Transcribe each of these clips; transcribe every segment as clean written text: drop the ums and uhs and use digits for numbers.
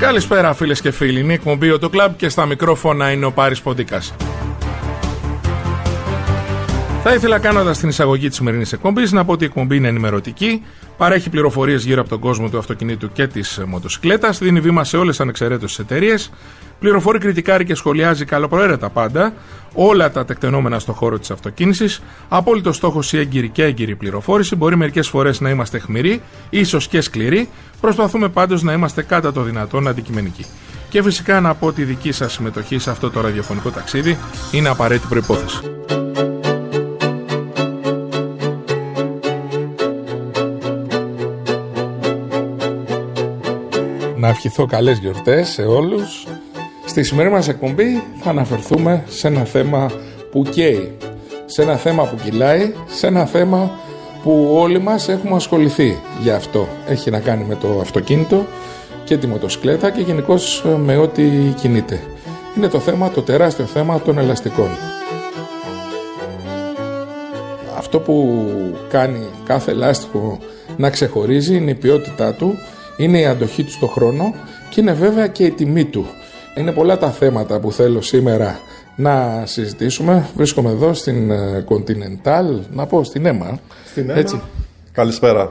Καλησπέρα φίλες και φίλοι, είναι η εκπομπή Auto Club και στα μικρόφωνα είναι ο Πάρης Ποντίκας. Θα ήθελα, κάνοντας την εισαγωγή της σημερινής εκπομπής, να πω ότι η εκπομπή είναι ενημερωτική, παρέχει πληροφορίες γύρω από τον κόσμο του αυτοκινήτου και της μοτοσυκλέτας, δίνει βήμα σε όλες ανεξαιρέτως τις εταιρείες, πληροφορεί, κριτικάρει και σχολιάζει καλοπροαίρετα πάντα όλα τα τεκτενόμενα στον χώρο της αυτοκίνησης. Απόλυτο στόχος η έγκυρη και έγκυρη πληροφόρηση. Μπορεί μερικές φορές να είμαστε αιχμηροί, ίσως και σκληροί. Προσπαθούμε πάντως να είμαστε κατά το δυνατόν αντικειμενικοί. Και φυσικά να πω ότι η δική σας συμμετοχή σε αυτό το ραδιοφωνικό ταξίδι είναι απαραίτητη προϋπόθεση. Να ευχηθώ καλές γιορτές σε όλους. Στη σημερινή μας εκπομπή θα αναφερθούμε σε ένα θέμα που καίει, σε ένα θέμα που κυλάει, σε ένα θέμα που όλοι μας έχουμε ασχοληθεί για αυτό. Έχει να κάνει με το αυτοκίνητο και τη μοτοσυκλέτα και γενικώς με ό,τι κινείται. Είναι το θέμα, το τεράστιο θέμα των ελαστικών. Αυτό που κάνει κάθε ελάστικο να ξεχωρίζει είναι η ποιότητά του, είναι η αντοχή του στον χρόνο και είναι βέβαια και η τιμή του. Είναι πολλά τα θέματα που θέλω σήμερα να συζητήσουμε. Βρίσκομαι εδώ στην Continental, να πω στην ΕΜΑ. Στην ΕΜΑ. Έτσι. Καλησπέρα.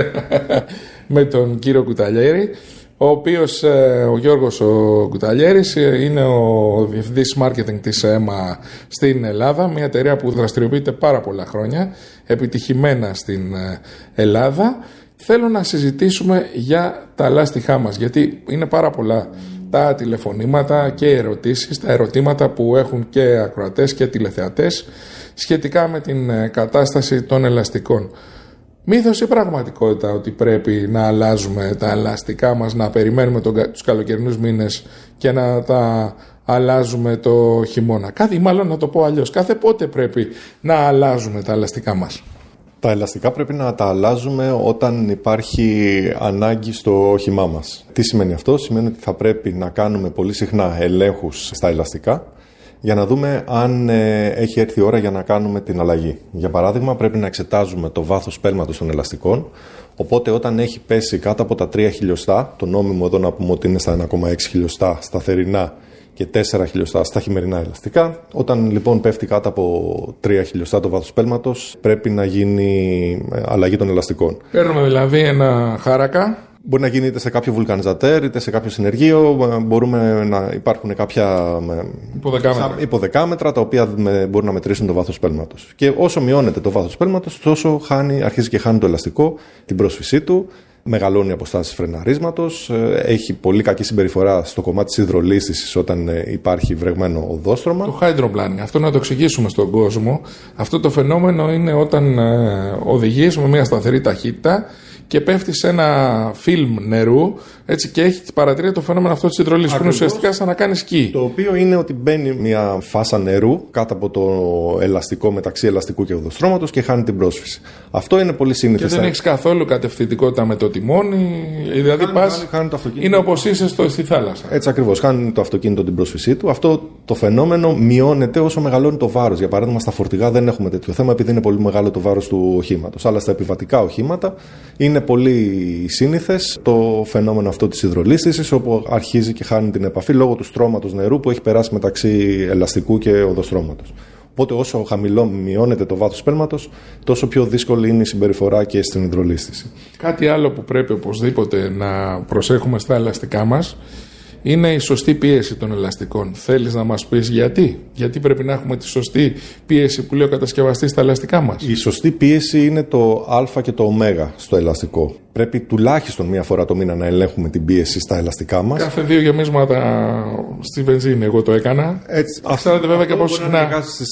Με τον κύριο Κουταλιέρη, ο οποίος, ο Γιώργος ο Κουταλιέρης, είναι ο διευθυντής marketing της ΕΜΑ στην Ελλάδα, μια εταιρεία που δραστηριοποιείται πάρα πολλά χρόνια, επιτυχημένα στην Ελλάδα. Θέλω να συζητήσουμε για τα λάστιχά μας, γιατί είναι πάρα πολλά τα τηλεφωνήματα και οι ερωτήσεις, τα ερωτήματα που έχουν και ακροατές και τηλεθεατές σχετικά με την κατάσταση των ελαστικών. Μύθος ή πραγματικότητα ότι πρέπει να αλλάζουμε τα ελαστικά μας, να περιμένουμε τους καλοκαιρινούς μήνες και να τα αλλάζουμε το χειμώνα? Μάλλον να το πω αλλιώς, κάθε πότε πρέπει να αλλάζουμε τα ελαστικά μας? Τα ελαστικά πρέπει να τα αλλάζουμε όταν υπάρχει ανάγκη στο όχημά μας. Τι σημαίνει αυτό? Σημαίνει ότι θα πρέπει να κάνουμε πολύ συχνά ελέγχους στα ελαστικά για να δούμε αν έχει έρθει η ώρα για να κάνουμε την αλλαγή. Για παράδειγμα, πρέπει να εξετάζουμε το βάθος πέλματος των ελαστικών. Οπότε, όταν έχει πέσει κάτω από τα 3 χιλιοστά, το νόμιμο εδώ να πούμε ότι είναι στα 1,6 χιλιοστά σταθερινά και 4 χιλιοστά στα χειμερινά ελαστικά. Όταν λοιπόν πέφτει κάτω από 3 χιλιοστά το βάθος πέλματος, πρέπει να γίνει αλλαγή των ελαστικών. Παίρνουμε δηλαδή ένα χάρακα. Μπορεί να γίνει είτε σε κάποιο βουλκανιζατέρ είτε σε κάποιο συνεργείο. Μπορούμε να υπάρχουν κάποια υποδεκάμετρα τα οποία μπορούν να μετρήσουν το βάθος πέλματος. Και όσο μειώνεται το βάθος πέλματος, τόσο αρχίζει και χάνει το ελαστικό την πρόσφυσή του. Μεγαλώνει οι αποστάσεις φρεναρίσματος, έχει πολύ κακή συμπεριφορά στο κομμάτι της υδρολίσθησης όταν υπάρχει βρεγμένο οδόστρωμα. Το hydroplaning, αυτό να το εξηγήσουμε στον κόσμο. Αυτό το φαινόμενο είναι όταν οδηγείς με μια σταθερή ταχύτητα και πέφτει σε ένα φιλμ νερού, έτσι, και έχει παρατηρεί το φαινόμενο αυτό της υδρολίσθησης, που είναι ουσιαστικά σαν να κάνει σκι. Το οποίο είναι ότι μπαίνει μια φάσα νερού κάτω από το ελαστικό, μεταξύ ελαστικού και οδοστρώματος, και χάνει την πρόσφυση. Αυτό είναι πολύ σύνηθες. Και δεν έχει καθόλου κατευθυντικότητα με το τιμόνι, δηλαδή είναι όπως είσαι στη θάλασσα. Έτσι ακριβώς. Χάνει το αυτοκίνητο την πρόσφυσή του. Αυτό το φαινόμενο μειώνεται όσο μεγαλώνει το βάρος. Για παράδειγμα, στα φορτηγά δεν έχουμε τέτοιο θέμα, επειδή είναι πολύ μεγάλο το βάρος του οχήματος. Αλλά στα επιβατικά οχήματα είναι πολύ σύνηθες το φαινόμενο αυτό της υδρολίσθησης, όπου αρχίζει και χάνει την επαφή λόγω του στρώματος νερού που έχει περάσει μεταξύ ελαστικού και οδοστρώματος. Οπότε όσο χαμηλό μειώνεται το βάθος πέλματος, τόσο πιο δύσκολη είναι η συμπεριφορά και στην υδρολίσθηση. Κάτι άλλο που πρέπει οπωσδήποτε να προσέχουμε στα ελαστικά μας είναι η σωστή πίεση των ελαστικών. Θέλεις να μας πεις γιατί πρέπει να έχουμε τη σωστή πίεση που λέει ο κατασκευαστής στα ελαστικά μας? Η σωστή πίεση είναι το α και το ω στο ελαστικό. Πρέπει τουλάχιστον μία φορά το μήνα να ελέγχουμε την πίεση στα ελαστικά μας. Κάθε 2 γεμίσματα στη βενζίνη, εγώ το έκανα. Αυτά βέβαια και πόσο συχνά.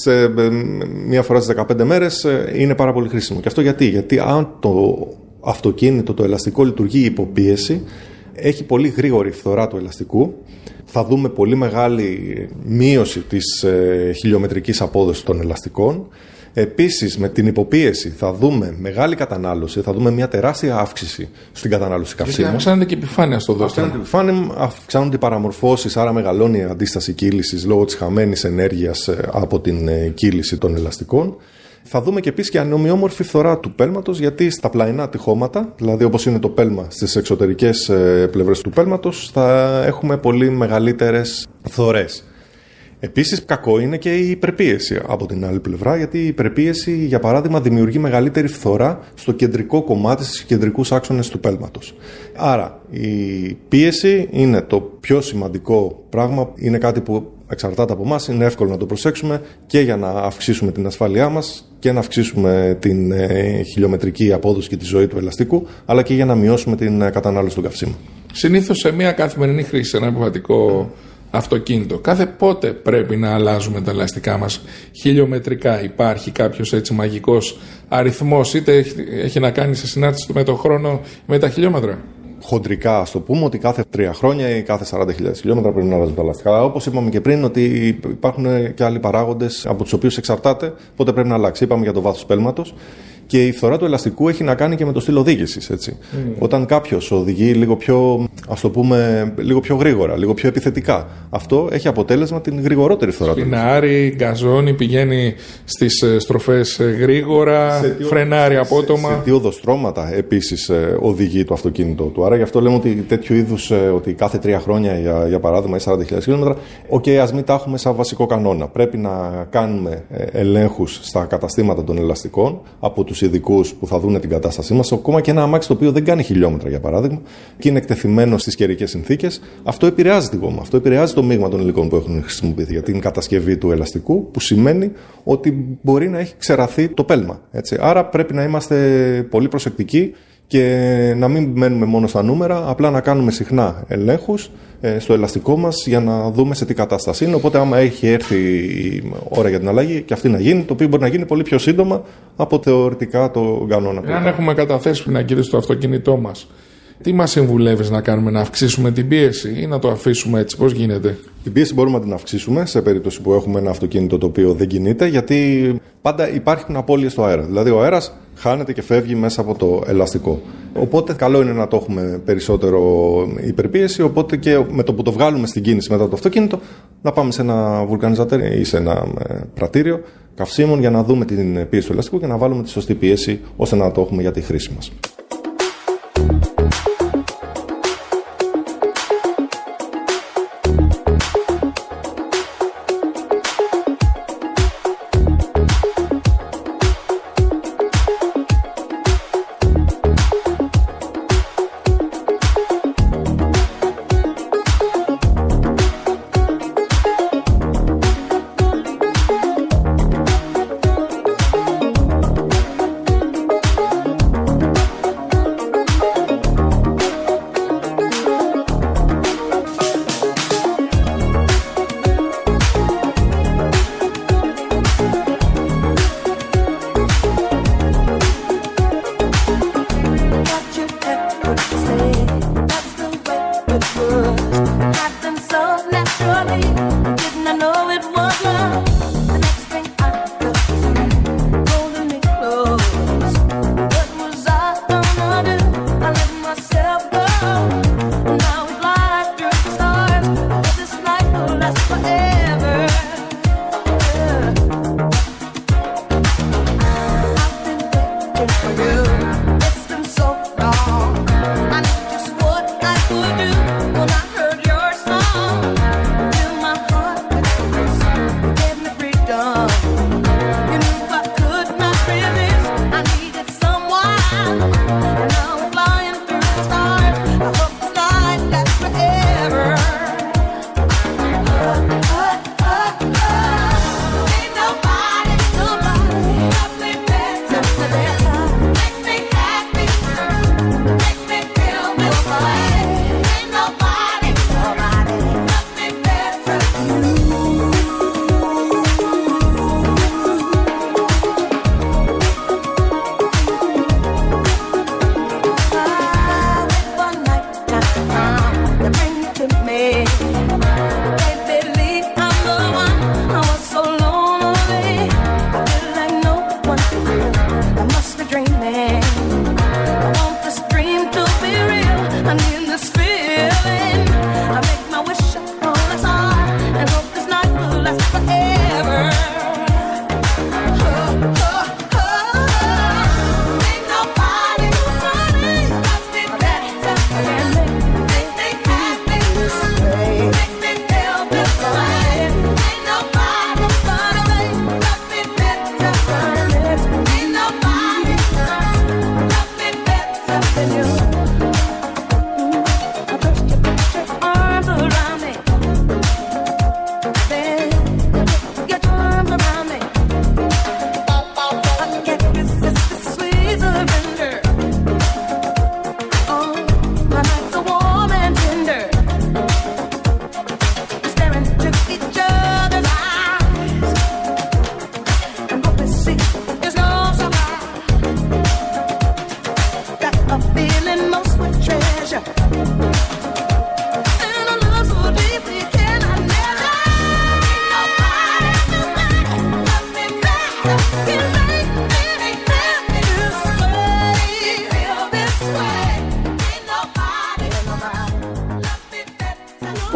Μία φορά στις 15 μέρες είναι πάρα πολύ χρήσιμο. Και αυτό γιατί αν το αυτοκίνητο, το ελαστικό λειτουργεί υπό πίεση, έχει πολύ γρήγορη φθορά του ελαστικού, θα δούμε πολύ μεγάλη μείωση της χιλιομετρικής απόδοσης των ελαστικών. Επίσης, με την υποπίεση θα δούμε μεγάλη κατανάλωση, θα δούμε μια τεράστια αύξηση στην κατανάλωση καυσίμων. Γιατί αυξάνεται και η επιφάνεια στο δόστρωμα. Αυξάνονται οι παραμορφώσεις, άρα μεγαλώνει η αντίσταση κύλησης λόγω της χαμένης ενέργειας από την κύληση των ελαστικών. Θα δούμε και επίσης και ανομοιόμορφη φθορά του πέλματος, γιατί στα πλαϊνά τυχώματα, δηλαδή όπως είναι το πέλμα στις εξωτερικές πλευρές του πέλματος, θα έχουμε πολύ μεγαλύτερες φθορές. Επίσης, κακό είναι και η υπερπίεση από την άλλη πλευρά, γιατί η υπερπίεση, για παράδειγμα, δημιουργεί μεγαλύτερη φθορά στο κεντρικό κομμάτι, στους κεντρικούς άξονες του πέλματος. Άρα, η πίεση είναι το πιο σημαντικό πράγμα, είναι κάτι που εξαρτάται από εμάς, είναι εύκολο να το προσέξουμε και για να αυξήσουμε την ασφάλειά μας και να αυξήσουμε την χιλιομετρική απόδοση και τη ζωή του ελαστικού, αλλά και για να μειώσουμε την κατανάλωση του καυσίμου. Συνήθως σε μια καθημερινή χρήση, ένα επιβατικό αυτοκίνητο, κάθε πότε πρέπει να αλλάζουμε τα ελαστικά μας χιλιομετρικά? Υπάρχει κάποιος έτσι μαγικός αριθμός, είτε έχει να κάνει σε συνάρτηση με το χρόνο, με τα χιλιόμετρα? Χοντρικά, ας το πούμε, ότι κάθε 3 χρόνια ή κάθε 40.000 χιλιόμετρα πρέπει να αλλάζουν τα ελαστικά. Όπως είπαμε και πριν, ότι υπάρχουν και άλλοι παράγοντες από τους οποίους εξαρτάται πότε πρέπει να αλλάξει. Είπαμε για το βάθος πέλματος. Και η φθορά του ελαστικού έχει να κάνει και με το στυλ οδήγησης. Όταν κάποιος οδηγεί λίγο πιο, ας το πούμε, λίγο πιο γρήγορα, λίγο πιο επιθετικά, αυτό έχει αποτέλεσμα την γρηγορότερη φθορά του. Σπινάρει, γκαζώνει, πηγαίνει στις στροφές γρήγορα, φρενάρει απότομα. Σε τι οδοστρώματα επίσης οδηγεί το αυτοκίνητο του. Άρα γι' αυτό λέμε ότι τέτοιου είδους, ότι κάθε 3 χρόνια, για παράδειγμα, ή 40.000 χιλιόμετρα, ας μην τα έχουμε σαν βασικό κανόνα. Πρέπει να κάνουμε ελέγχους στα καταστήματα των ελαστικών από τους ειδικούς που θα δουν την κατάστασή μας. Ακόμα και ένα αμάξι το οποίο δεν κάνει χιλιόμετρα, για παράδειγμα, και είναι εκτεθειμένο στις καιρικές συνθήκες, αυτό επηρεάζει τη γόμα. Αυτό επηρεάζει το μείγμα των υλικών που έχουν χρησιμοποιηθεί για την κατασκευή του ελαστικού, που σημαίνει ότι μπορεί να έχει ξεραθεί το πέλμα. Έτσι. Άρα πρέπει να είμαστε πολύ προσεκτικοί και να μην μένουμε μόνο στα νούμερα, απλά να κάνουμε συχνά ελέγχους στο ελαστικό μας για να δούμε σε τι κατάσταση είναι. Οπότε, άμα έχει έρθει η ώρα για την αλλαγή, και αυτή να γίνει, το οποίο μπορεί να γίνει πολύ πιο σύντομα από θεωρητικά το κανόνα. Αν έχουμε καταθέσει πινακίδες στο αυτοκίνητό μας, τι μας συμβουλεύεις να κάνουμε, να αυξήσουμε την πίεση ή να το αφήσουμε έτσι? Πώς γίνεται? Την πίεση μπορούμε να την αυξήσουμε σε περίπτωση που έχουμε ένα αυτοκίνητο το οποίο δεν κινείται, γιατί πάντα υπάρχουν απώλειες στο αέρα. Δηλαδή, ο αέρας χάνεται και φεύγει μέσα από το ελαστικό. Οπότε, καλό είναι να το έχουμε περισσότερο υπερπίεση. Οπότε, και με το που το βγάλουμε στην κίνηση μετά το αυτοκίνητο, να πάμε σε ένα βουλκανιζατέρ ή σε ένα πρατήριο καυσίμων για να δούμε την πίεση του ελαστικού και να βάλουμε τη σωστή πίεση ώστε να το έχουμε για τη χρήση μας.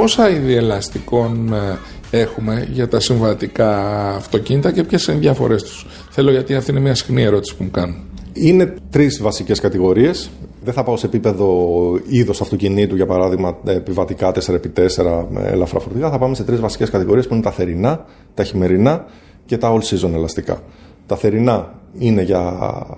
πόσα είδη ελαστικών έχουμε για τα συμβατικά αυτοκίνητα και ποιες είναι οι διαφορές τους? Θέλω, γιατί αυτή είναι μια συχνή ερώτηση που μου κάνουν. Είναι 3 βασικές κατηγορίες. Δεν θα πάω σε επίπεδο είδος αυτοκινήτου, για παράδειγμα επιβατικά 4x4 ελαφρά φορτηγά. Θα πάμε σε 3 βασικές κατηγορίες που είναι τα θερινά, τα χειμερινά και τα all-season ελαστικά. Τα θερινά είναι για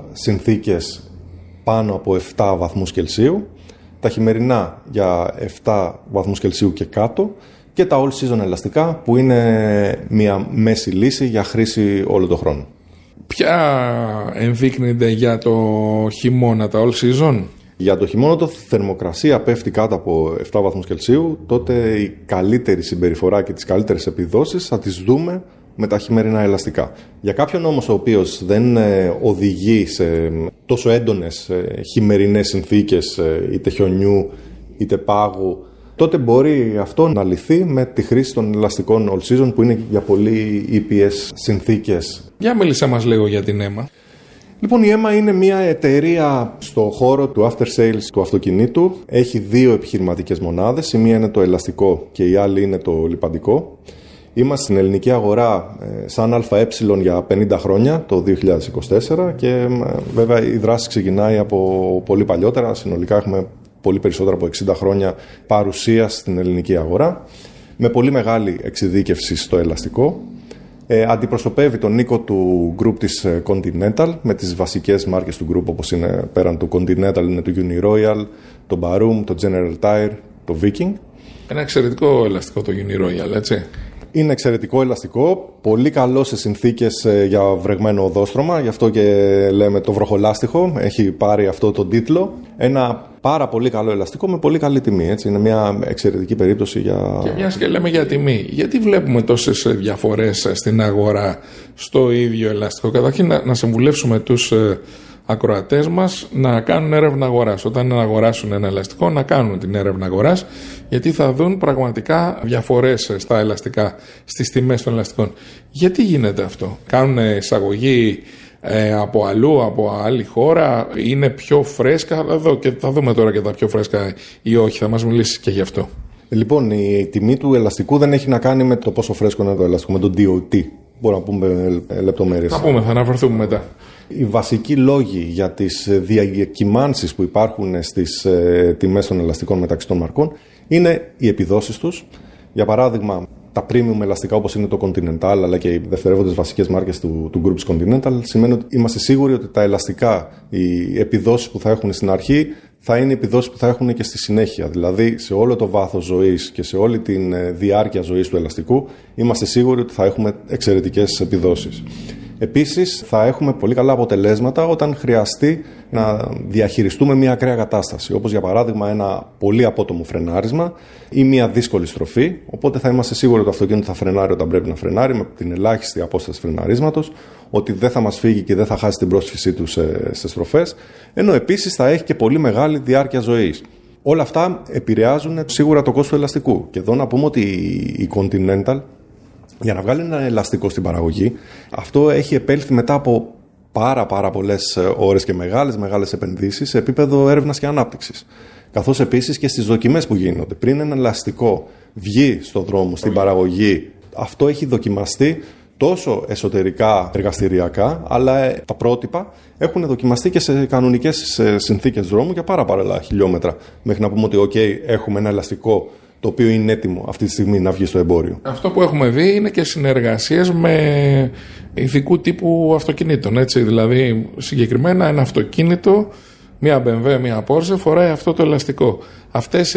συνθήκες πάνω από 7 βαθμούς Κελσίου, τα χειμερινά για 7 βαθμούς Κελσίου και κάτω, και τα all-season ελαστικά που είναι μια μέση λύση για χρήση όλο τον χρόνο. Ποια ενδείκνυνται για το χειμώνα, τα all-season? Για το χειμώνα, το θερμοκρασία πέφτει κάτω από 7 βαθμούς Κελσίου, τότε η καλύτερη συμπεριφορά και τις καλύτερες επιδόσεις θα τις δούμε με τα χειμερινά ελαστικά. Για κάποιον όμως ο οποίος δεν οδηγεί σε τόσο έντονες χειμερινές συνθήκες, είτε χιονιού είτε πάγου, τότε μπορεί αυτό να λυθεί με τη χρήση των ελαστικών all season που είναι για πολύ ήπιες συνθήκες. Για μίλησέ μας λίγο για την ΕΜΑ. Λοιπόν, η ΕΜΑ είναι μια εταιρεία στο χώρο του after sales του αυτοκινήτου. Έχει 2 επιχειρηματικές μονάδες. Η μία είναι το ελαστικό και η άλλη είναι το λιπαντικό. Είμαστε στην ελληνική αγορά σαν ΑΕ για 50 χρόνια, το 2024, και βέβαια η δράση ξεκινάει από πολύ παλιότερα. Συνολικά έχουμε πολύ περισσότερα από 60 χρόνια παρουσία στην ελληνική αγορά, με πολύ μεγάλη εξειδίκευση στο ελαστικό. Αντιπροσωπεύει τον οίκο του group της Continental, με τις βασικές μάρκες του group, όπως είναι πέραν του Continental, είναι το Uniroyal, το Barum, το General Tire, το Viking. Ένα εξαιρετικό ελαστικό το Uniroyal, έτσι. Είναι εξαιρετικό ελαστικό, πολύ καλό σε συνθήκες για βρεγμένο οδόστρωμα, γι' αυτό και λέμε το βροχολάστιχο, έχει πάρει αυτό τον τίτλο. Ένα πάρα πολύ καλό ελαστικό με πολύ καλή τιμή, έτσι. Είναι μια εξαιρετική περίπτωση για... Και μιας και λέμε για τιμή, γιατί βλέπουμε τόσες διαφορές στην αγορά στο ίδιο ελαστικό? Καταρχήν να συμβουλεύσουμε τους ακροατές μας να κάνουν έρευνα αγοράς. Όταν αγοράσουν ένα ελαστικό, να κάνουν την έρευνα αγοράς, γιατί θα δουν πραγματικά διαφορές στα ελαστικά, στις τιμές των ελαστικών. Γιατί γίνεται αυτό? Κάνουν εισαγωγή από αλλού, από άλλη χώρα, είναι πιο φρέσκα? Εδώ, και θα δούμε τώρα και τα πιο φρέσκα ή όχι, θα μας μιλήσει και γι' αυτό. Λοιπόν, η τιμή του ελαστικού δεν έχει να κάνει με το πόσο φρέσκο είναι το ελαστικό, με τον DOT. Μπορούμε να πούμε λεπτομέρειες. Θα αναφερθούμε μετά. Οι βασικοί λόγοι για τις διακυμάνσεις που υπάρχουν στις τιμές των ελαστικών μεταξύ των μαρκών είναι οι επιδόσεις τους. Για παράδειγμα, τα premium ελαστικά όπως είναι το Continental, αλλά και οι δευτερεύοντες βασικές μάρκες του Groups Continental, σημαίνει ότι είμαστε σίγουροι ότι τα ελαστικά, οι επιδόσεις που θα έχουν στην αρχή, θα είναι επιδόσεις που θα έχουν και στη συνέχεια. Δηλαδή, σε όλο το βάθος ζωής και σε όλη τη διάρκεια ζωής του ελαστικού, είμαστε σίγουροι ότι θα έχουμε εξαιρετικές επιδόσεις. Επίσης, θα έχουμε πολύ καλά αποτελέσματα όταν χρειαστεί να διαχειριστούμε μια ακραία κατάσταση, όπως για παράδειγμα ένα πολύ απότομο φρενάρισμα ή μια δύσκολη στροφή. Οπότε θα είμαστε σίγουροι ότι το αυτοκίνητο θα φρενάρει όταν πρέπει να φρενάρει, με την ελάχιστη απόσταση φρεναρίσματος, ότι δεν θα μας φύγει και δεν θα χάσει την πρόσφυσή του σε στροφές, ενώ επίσης θα έχει και πολύ μεγάλη διάρκεια ζωής. Όλα αυτά επηρεάζουν σίγουρα το κόστος του ελαστικού. Και εδώ να πούμε ότι η Continental, για να βγάλει ένα ελαστικό στην παραγωγή, αυτό έχει επέλθει μετά από πάρα πολλές ώρες και μεγάλες επενδύσεις σε επίπεδο έρευνας και ανάπτυξης. Καθώς επίσης και στις δοκιμές που γίνονται. Πριν ένα ελαστικό βγει στον δρόμο, στην παραγωγή, αυτό έχει δοκιμαστεί τόσο εσωτερικά εργαστηριακά, αλλά τα πρότυπα έχουν δοκιμαστεί και σε κανονικές συνθήκες δρόμου για πάρα πολλά χιλιόμετρα. Μέχρι να πούμε ότι έχουμε ένα ελαστικό το οποίο είναι έτοιμο αυτή τη στιγμή να βγει στο εμπόριο. Αυτό που έχουμε δει είναι και συνεργασίες με ειδικού τύπου αυτοκινήτων. Έτσι. Δηλαδή, συγκεκριμένα ένα αυτοκίνητο, μια BMW, μια Porsche, φοράει αυτό το ελαστικό. Αυτές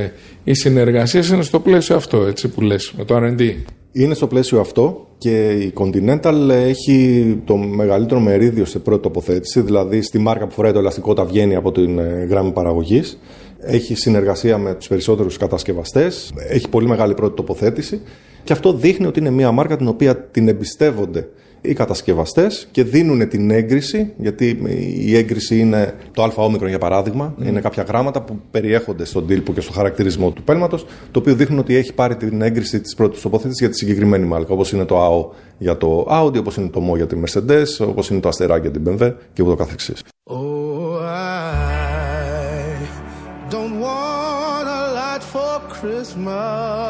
οι συνεργασίες είναι στο πλαίσιο αυτό, έτσι που λες, με το R&D. Είναι στο πλαίσιο αυτό και η Continental έχει το μεγαλύτερο μερίδιο σε πρώτη τοποθέτηση, δηλαδή στη μάρκα που φοράει το ελαστικό όταν βγαίνει από την γραμμή παραγωγής. Έχει συνεργασία με τους περισσότερους κατασκευαστές, έχει πολύ μεγάλη πρώτη τοποθέτηση και αυτό δείχνει ότι είναι μια μάρκα την οποία την εμπιστεύονται οι κατασκευαστές και δίνουν την έγκριση, γιατί η έγκριση είναι το ΑΟ για παράδειγμα, είναι κάποια γράμματα που περιέχονται στον τίλπο και στο χαρακτηρισμό του πέλματος, το οποίο δείχνουν ότι έχει πάρει την έγκριση της πρώτης τοποθέτησης για τη συγκεκριμένη μάρκα, όπως είναι το ΑΟ για το Audi, όπως είναι το MO για τη Mercedes, όπως είναι το Asterisk για την BMW και ούτω καθεξής. Don't want a lot for Christmas.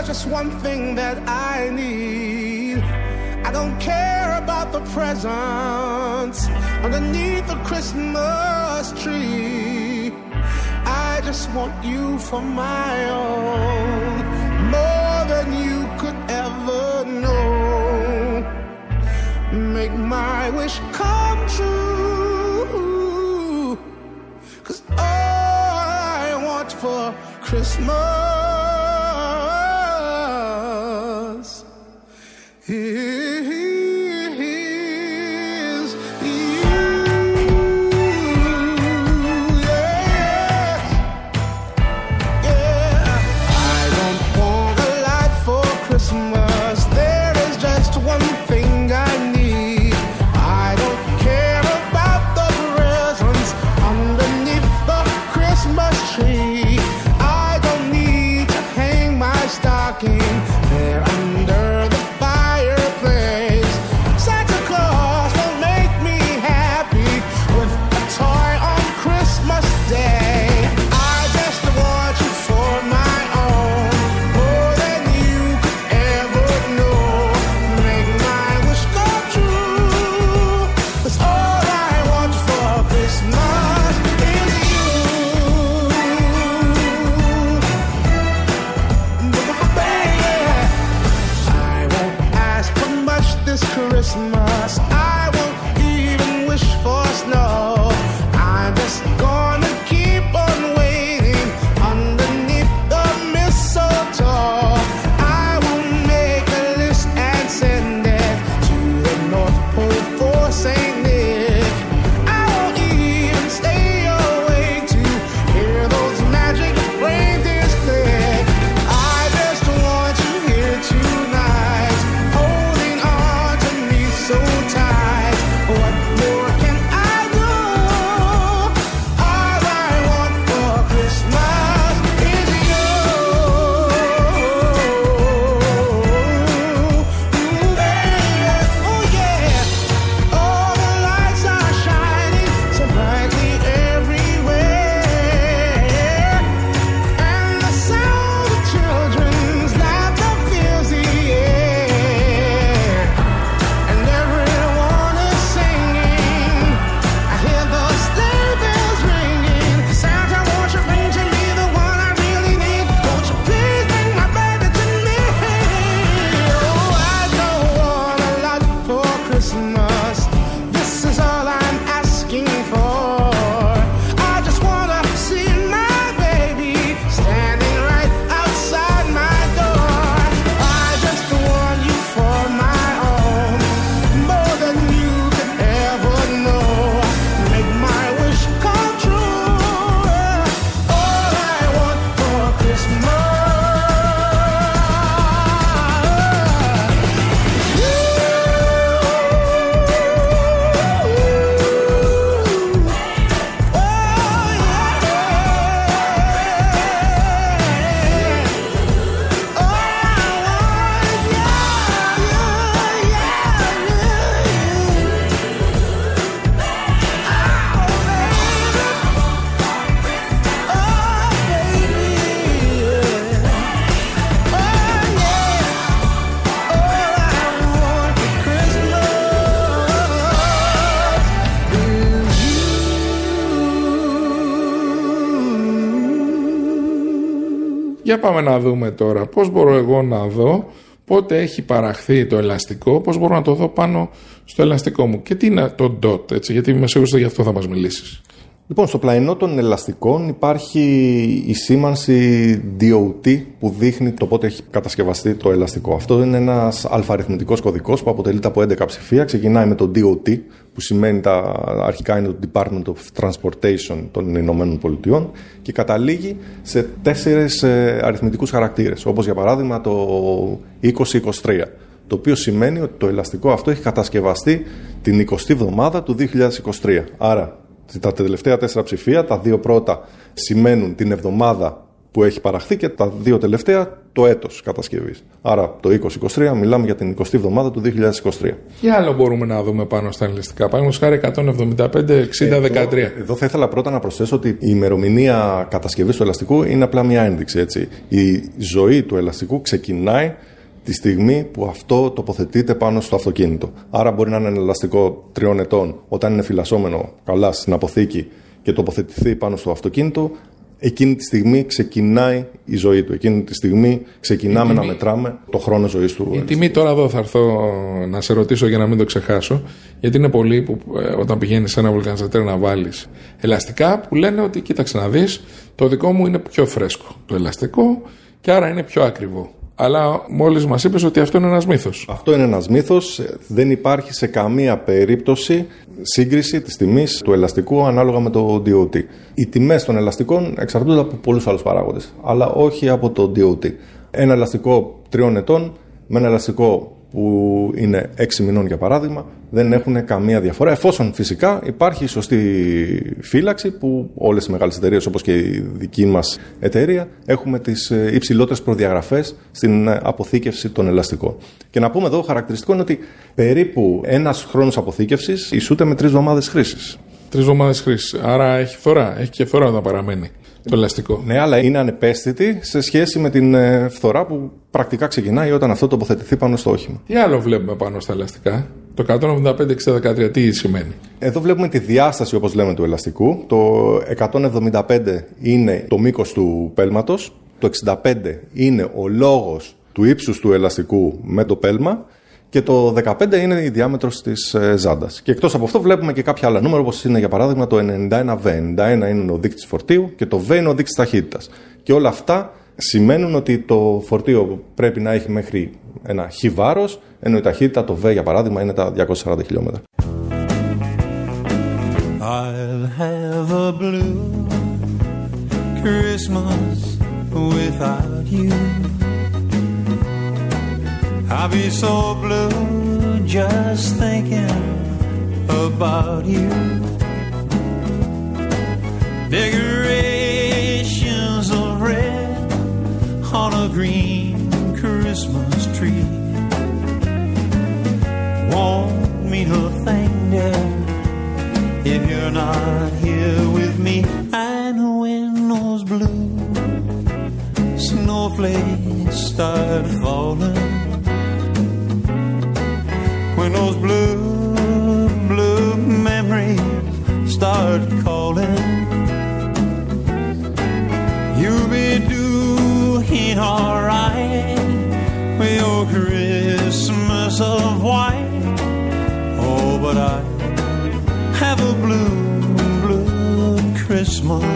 just one thing that I need. I don't care about the presents underneath the Christmas tree. I just want you for my own, more than you could ever know. Make my wish come true, 'cause all I want for Christmas is you. Yes. Yeah. I don't want a lot for Christmas. There is just one thing I need. I don't care about the presents underneath the Christmas tree. I don't need to hang my stocking there under the fireplace. Santa Claus will make me happy with a toy on Christmas Day. I just want you for my own, more than you could ever know. Make my wish come true, 'cause all I want for Christmas is you. I won't ask for much this Christmas. I won't even wish for snow. I'm just gonna keep on waiting underneath the mistletoe. I will make a list and send it to the North Pole for Saint Nick. I won't even stay awake to hear those magic reindeers click. I just want you here tonight, holding on to me so tight. What more can I do? All I want for Christmas is you. Baby, oh yeah. All the lights are shining so brightly everywhere, and the sound of children's laughter fills the air, and everyone is singing. I hear those sleigh bells ringing. Santa, won't you bring to me the one I really need? Won't you please bring my baby to me? Oh, I don't want a lot for Christmas. This is all I'm asking for. I just wanna see my baby standing right outside my door. I just want you for my own, more than you could ever know. Make my wish come true. All I want for Christmas. Για πάμε να δούμε τώρα πώς μπορώ εγώ να δω πότε έχει παραχθεί το ελαστικό, πώς μπορώ να το δω πάνω στο ελαστικό μου και τι είναι το DOT, έτσι, γιατί είμαι σίγουρος ότι γι' αυτό θα μας μιλήσεις. Λοιπόν, στο πλαϊνό των ελαστικών υπάρχει η σήμανση DOT που δείχνει το πότε έχει κατασκευαστεί το ελαστικό. Αυτό είναι ένας αλφαριθμητικός κωδικός που αποτελείται από 11 ψηφία. Ξεκινάει με το DOT, που σημαίνει αρχικά είναι το Department of Transportation των Ηνωμένων Πολιτειών, και καταλήγει σε 4 αριθμητικούς χαρακτήρες, όπως για παράδειγμα το 2023, το οποίο σημαίνει ότι το ελαστικό αυτό έχει κατασκευαστεί την 20η εβδομάδα του 2023. Άρα, τα τελευταία 4 ψηφία, τα 2 πρώτα σημαίνουν την εβδομάδα που έχει παραχθεί και τα 2 τελευταία το έτος κατασκευής. Άρα το 2023 μιλάμε για την 20η εβδομάδα του 2023. Τι άλλο μπορούμε να δούμε πάνω στα ελαστικά? Παραδείγματος χάρη 175-60-13. Εδώ θα ήθελα πρώτα να προσθέσω ότι η ημερομηνία κατασκευής του ελαστικού είναι απλά μια ένδειξη. Έτσι. Η ζωή του ελαστικού ξεκινάει τη στιγμή που αυτό τοποθετείται πάνω στο αυτοκίνητο. Άρα μπορεί να είναι ένα ελαστικό 3 ετών όταν είναι φυλασσόμενο καλά στην αποθήκη και τοποθετηθεί πάνω στο αυτοκίνητο. Εκείνη τη στιγμή ξεκινάει η ζωή του. Εκείνη τη στιγμή ξεκινάμε να μετράμε το χρόνο ζωής του. Η τιμή τώρα εδώ θα έρθω να σε ρωτήσω για να μην το ξεχάσω. Γιατί είναι πολλοί που όταν πηγαίνεις σε ένα βουλκανιζατέρ να βάλεις ελαστικά που λένε ότι κοίταξε να δεις, το δικό μου είναι πιο φρέσκο το ελαστικό και άρα είναι πιο ακριβό. Αλλά μόλις μας είπες ότι αυτό είναι ένας μύθος. Αυτό είναι ένας μύθος. Δεν υπάρχει σε καμία περίπτωση σύγκριση της τιμής του ελαστικού ανάλογα με το DOT. Οι τιμές των ελαστικών εξαρτούνται από πολλούς άλλους παράγοντες, αλλά όχι από το DOT. Ένα ελαστικό 3 ετών με ένα ελαστικό που είναι 6 μηνών για παράδειγμα δεν έχουν καμία διαφορά, εφόσον φυσικά υπάρχει η σωστή φύλαξη που όλες οι μεγάλες εταιρείες όπως και η δική μας εταιρεία έχουμε τις υψηλότερες προδιαγραφές στην αποθήκευση των ελαστικών. Και να πούμε εδώ χαρακτηριστικό είναι ότι περίπου ένας χρόνος αποθήκευσης ισούται με 3 εβδομάδες χρήσης. 3 εβδομάδες χρήσης. Άρα έχει φθορά. Έχει και φθορά όταν παραμένει το ελαστικό. Ναι, αλλά είναι ανεπαίσθητη σε σχέση με την φθορά που πρακτικά ξεκινάει όταν αυτό τοποθετηθεί πάνω στο όχημα. Τι άλλο βλέπουμε πάνω στα ελαστικά? Το 175-60-13 τι σημαίνει? Εδώ βλέπουμε τη διάσταση, όπως λέμε, του ελαστικού. Το 175 είναι το μήκος του πέλματος. Το 65 είναι ο λόγος του ύψους του ελαστικού με το πέλμα. Και το 15 είναι η διάμετρος της ζάντας. Και εκτός από αυτό βλέπουμε και κάποια άλλα νούμερα, όπως είναι για παράδειγμα το 91V. 91 είναι ο δείκτης φορτίου και το V είναι ο δείκτης ταχύτητας. Και όλα αυτά σημαίνουν ότι το φορτίο πρέπει να έχει μέχρι ένα χ βάρος, ενώ η ταχύτητα, το V για παράδειγμα, είναι τα 240 χιλιόμετρα. I'll have a blue Christmas without you. I'll be so blue just thinking about you. Decorations of red on a green Christmas tree won't mean a thing, dear, if you're not here with me. And when those blue snowflakes start falling, when those blue, blue memories start calling, you'll be doing alright with your Christmas of white. Oh, but I have a blue, blue Christmas.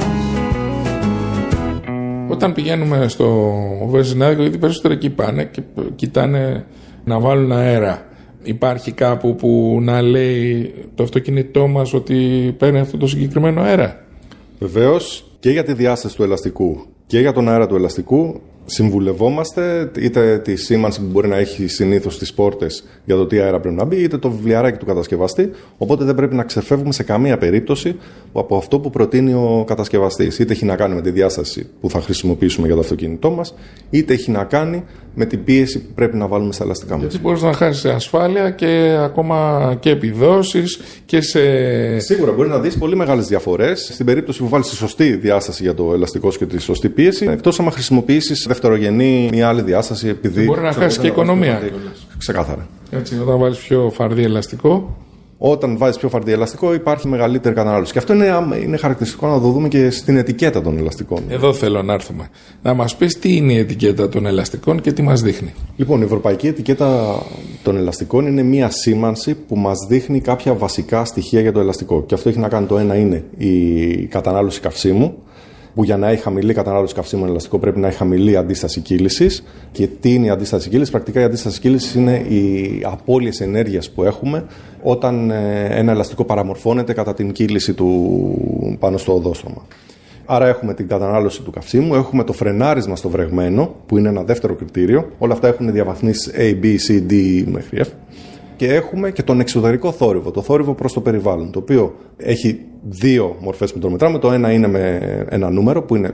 Όταν πηγαίνουμε στο βενζινάδικο, γιατί περισσότερο εκεί πάνε και κοιτάνε να βάλουν αέρα. Υπάρχει κάπου που να λέει το αυτοκίνητό μας ότι παίρνει αυτό το συγκεκριμένο αέρα? Βεβαίως, και για τη διάσταση του ελαστικού και για τον αέρα του ελαστικού συμβουλευόμαστε, είτε τη σήμανση που μπορεί να έχει συνήθως στις πόρτες για το τι αέρα πρέπει να μπει, είτε το βιβλιαράκι του κατασκευαστή. Οπότε δεν πρέπει να ξεφεύγουμε σε καμία περίπτωση από αυτό που προτείνει ο κατασκευαστής. Είτε έχει να κάνει με τη διάσταση που θα χρησιμοποιήσουμε για το αυτοκίνητό μας, είτε έχει να κάνει με την πίεση που πρέπει να βάλουμε στα ελαστικά μας. Γιατί μπορείς να χάσεις ασφάλεια και ακόμα και επιδόσεις και σε... Σίγουρα μπορεί να δεις πολύ μεγάλες διαφορές στην περίπτωση που βάλεις τη σωστή διάσταση για το ελαστικό και τη σωστή πίεση, εκτός άμα χρησιμοποιήσεις δευτερογενή μια άλλη διάσταση, επειδή μπορεί να χάσεις και οικονομία. Ξεκάθαρα. Έτσι, όταν βάλεις πιο φαρδί ελαστικό. Όταν βάζεις πιο φαρδί ελαστικό υπάρχει μεγαλύτερη κατανάλωση. Και αυτό είναι χαρακτηριστικό να το δούμε και στην ετικέτα των ελαστικών. Εδώ θέλω να έρθουμε. Να μας πεις τι είναι η ετικέτα των ελαστικών και τι μας δείχνει. Λοιπόν, η ευρωπαϊκή ετικέτα των ελαστικών είναι μία σήμανση που μας δείχνει κάποια βασικά στοιχεία για το ελαστικό. Και αυτό έχει να κάνει, το ένα είναι η κατανάλωση καυσίμου, που για να έχει χαμηλή κατανάλωση καυσίμου ελαστικό πρέπει να έχει χαμηλή αντίσταση κύλησης. Και τι είναι η αντίσταση κύλησης? Πρακτικά η αντίσταση κύλησης είναι οι απώλειες ενέργειας που έχουμε όταν ένα ελαστικό παραμορφώνεται κατά την κύληση του πάνω στο οδόστρωμα. Άρα έχουμε την κατανάλωση του καυσίμου, έχουμε το φρενάρισμα στο βρεγμένο, που είναι ένα δεύτερο κριτήριο. Όλα αυτά έχουν διαβαθμίσεις A, B, C, D μέχρι F. Και έχουμε και τον εξωτερικό θόρυβο, το θόρυβο προς το περιβάλλον, το οποίο έχει δύο μορφές που το μετράμε. Το ένα είναι με ένα νούμερο που είναι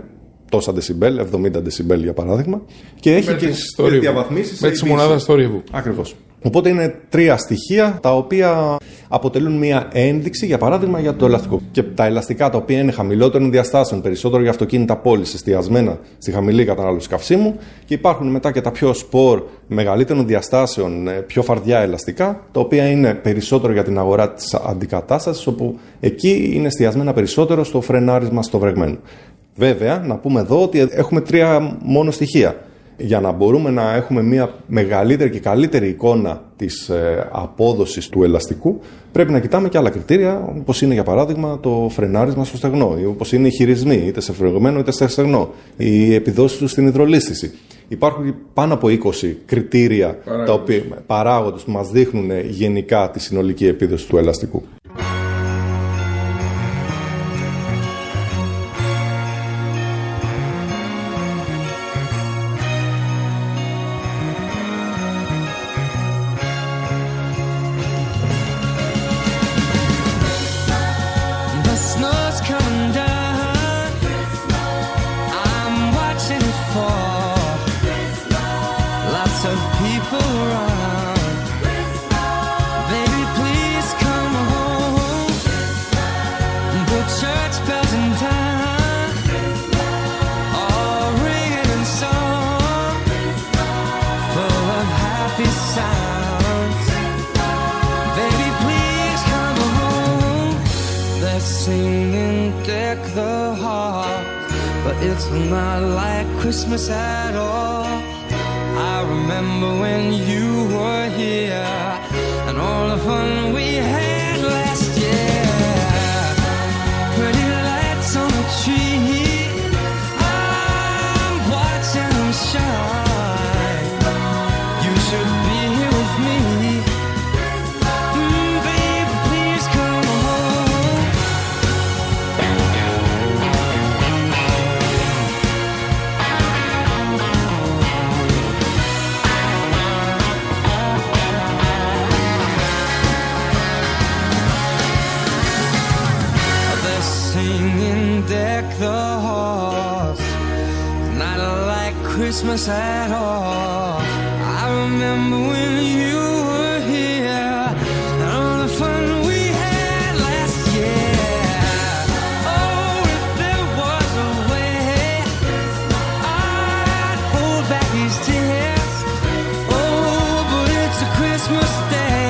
τόσα δεσιμπέλ, 70 δεσιμπέλ για παράδειγμα, και έχει και διαβαθμίσεις με τις μονάδες θορύβου. Ακριβώς. Οπότε είναι 3 στοιχεία τα οποία αποτελούν μια ένδειξη, για παράδειγμα, για το ελαστικό. Και τα ελαστικά τα οποία είναι χαμηλότερων διαστάσεων, περισσότερο για αυτοκίνητα πόλης, εστιασμένα στη χαμηλή κατανάλωση καυσίμου, και υπάρχουν μετά και τα πιο σπορ, μεγαλύτερων διαστάσεων, πιο φαρδιά ελαστικά, τα οποία είναι περισσότερο για την αγορά της αντικατάστασης, όπου εκεί είναι εστιασμένα περισσότερο στο φρενάρισμα στο βρεγμένο. Βέβαια, να πούμε εδώ ότι έχουμε 3 μόνο στοιχεία. Για να μπορούμε να έχουμε μια μεγαλύτερη και καλύτερη εικόνα της απόδοσης του ελαστικού, πρέπει να κοιτάμε και άλλα κριτήρια, όπως είναι για παράδειγμα το φρενάρισμα στο στεγνό, ή όπως είναι οι χειρισμοί, είτε σε φρεγμένο είτε σε στεγνό, οι επιδόσεις του στην υδρολίσθηση. Υπάρχουν πάνω από 20 κριτήρια, παράγοντες που μας δείχνουν γενικά τη συνολική επίδοση του ελαστικού. It's not like Christmas at all. I remember when you were here and all the fun we had last year. Pretty lights on the tree, I'm watching them shine. You should be here with me. Baby, please come home. Deck the halls, not like Christmas at all. I remember when you were here and all the fun we had last year. Oh, if there was a way, I'd hold back these tears. Oh, but it's a Christmas day.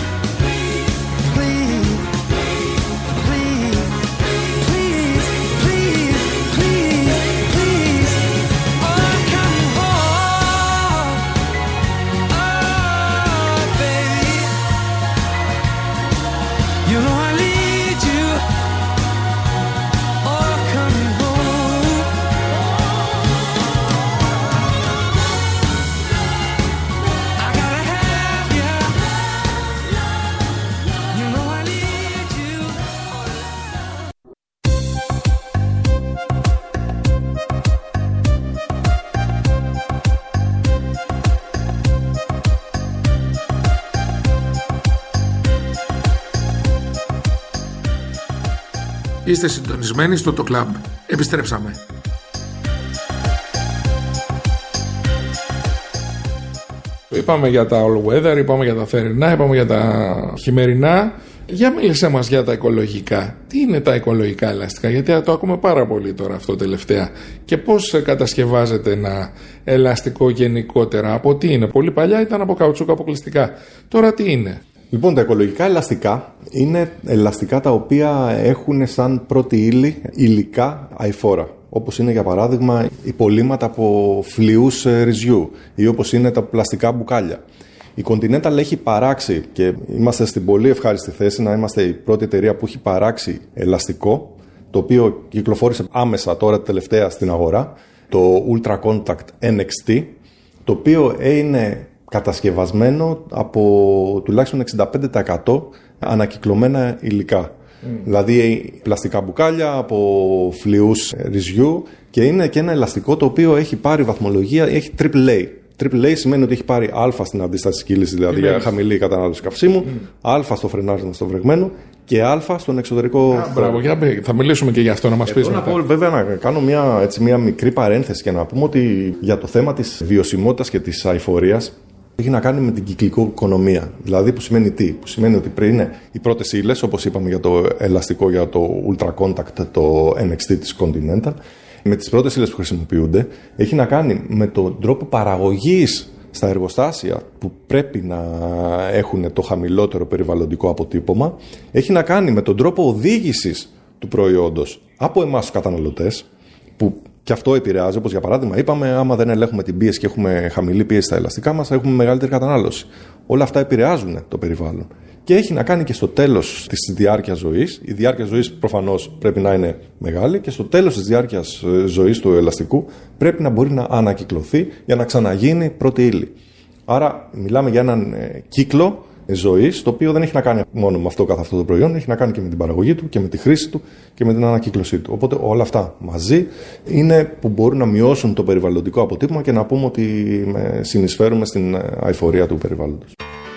Είστε συντονισμένοι στο Το Club. Επιστρέψαμε. Είπαμε για τα all weather, είπαμε για τα θερινά, είπαμε για τα χειμερινά. Για μίλησέ μας για τα οικολογικά. Τι είναι τα οικολογικά ελαστικά? Γιατί το ακούμε πάρα πολύ τώρα αυτό τελευταία. Και πώς κατασκευάζεται ένα ελαστικό γενικότερα? Από τι είναι? Πολύ παλιά ήταν από καουτσούκ αποκλειστικά. Τώρα τι είναι? Λοιπόν, τα οικολογικά ελαστικά είναι ελαστικά τα οποία έχουν σαν πρώτη ύλη υλικά αειφόρα. Όπως είναι για παράδειγμα υπολείμματα από φλοιούς ρυζιού ή όπως είναι τα πλαστικά μπουκάλια. Η Continental έχει παράξει, και είμαστε στην πολύ ευχάριστη θέση να είμαστε η πρώτη εταιρεία που έχει παράξει ελαστικό, το οποίο κυκλοφόρησε άμεσα τώρα τελευταία στην αγορά, το Ultra Contact NXT, το οποίο είναι κατασκευασμένο από τουλάχιστον 65% ανακυκλωμένα υλικά. Δηλαδή πλαστικά μπουκάλια από φλοιούς ρυζιού, και είναι και ένα ελαστικό το οποίο έχει πάρει βαθμολογία, έχει AAA. AAA σημαίνει ότι έχει πάρει Α στην αντίσταση κύληση, δηλαδή για χαμηλή κατανάλωση καυσίμου, Α στο φρενάρισμα στο βρεγμένο και Α στον εξωτερικό. Μπράβο, θα μιλήσουμε και γι' αυτό, να μας πεις μετά. Να πω, βέβαια, να κάνω μια μικρή παρένθεση και να πούμε ότι για το θέμα της βιωσιμότητας και της αειφορίας έχει να κάνει με την κυκλική οικονομία. Δηλαδή, που σημαίνει τι? Που σημαίνει ότι πριν είναι οι πρώτες ύλες, όπως είπαμε για το ελαστικό, για το Ultra Contact, το NXT της Continental, με τις πρώτες ύλες που χρησιμοποιούνται, έχει να κάνει με τον τρόπο παραγωγής στα εργοστάσια που πρέπει να έχουν το χαμηλότερο περιβαλλοντικό αποτύπωμα, έχει να κάνει με τον τρόπο οδήγησης του προϊόντος από εμάς τους καταναλωτές, που και αυτό επηρεάζει, όπως για παράδειγμα είπαμε, άμα δεν ελέγχουμε την πίεση και έχουμε χαμηλή πίεση στα ελαστικά μας, θα έχουμε μεγαλύτερη κατανάλωση. Όλα αυτά επηρεάζουν το περιβάλλον. Και έχει να κάνει και στο τέλος της διάρκειας ζωής. Η διάρκεια ζωής προφανώς πρέπει να είναι μεγάλη και στο τέλος της διάρκειας ζωής του ελαστικού πρέπει να μπορεί να ανακυκλωθεί για να ξαναγίνει πρώτη ύλη. Άρα μιλάμε για έναν κύκλο ζωής, το οποίο δεν έχει να κάνει μόνο με αυτό καθ' αυτό το προϊόν, έχει να κάνει και με την παραγωγή του και με τη χρήση του και με την ανακύκλωσή του. Οπότε όλα αυτά μαζί είναι που μπορούν να μειώσουν το περιβαλλοντικό αποτύπωμα και να πούμε ότι συνεισφέρουμε στην αειφορία του περιβάλλοντος.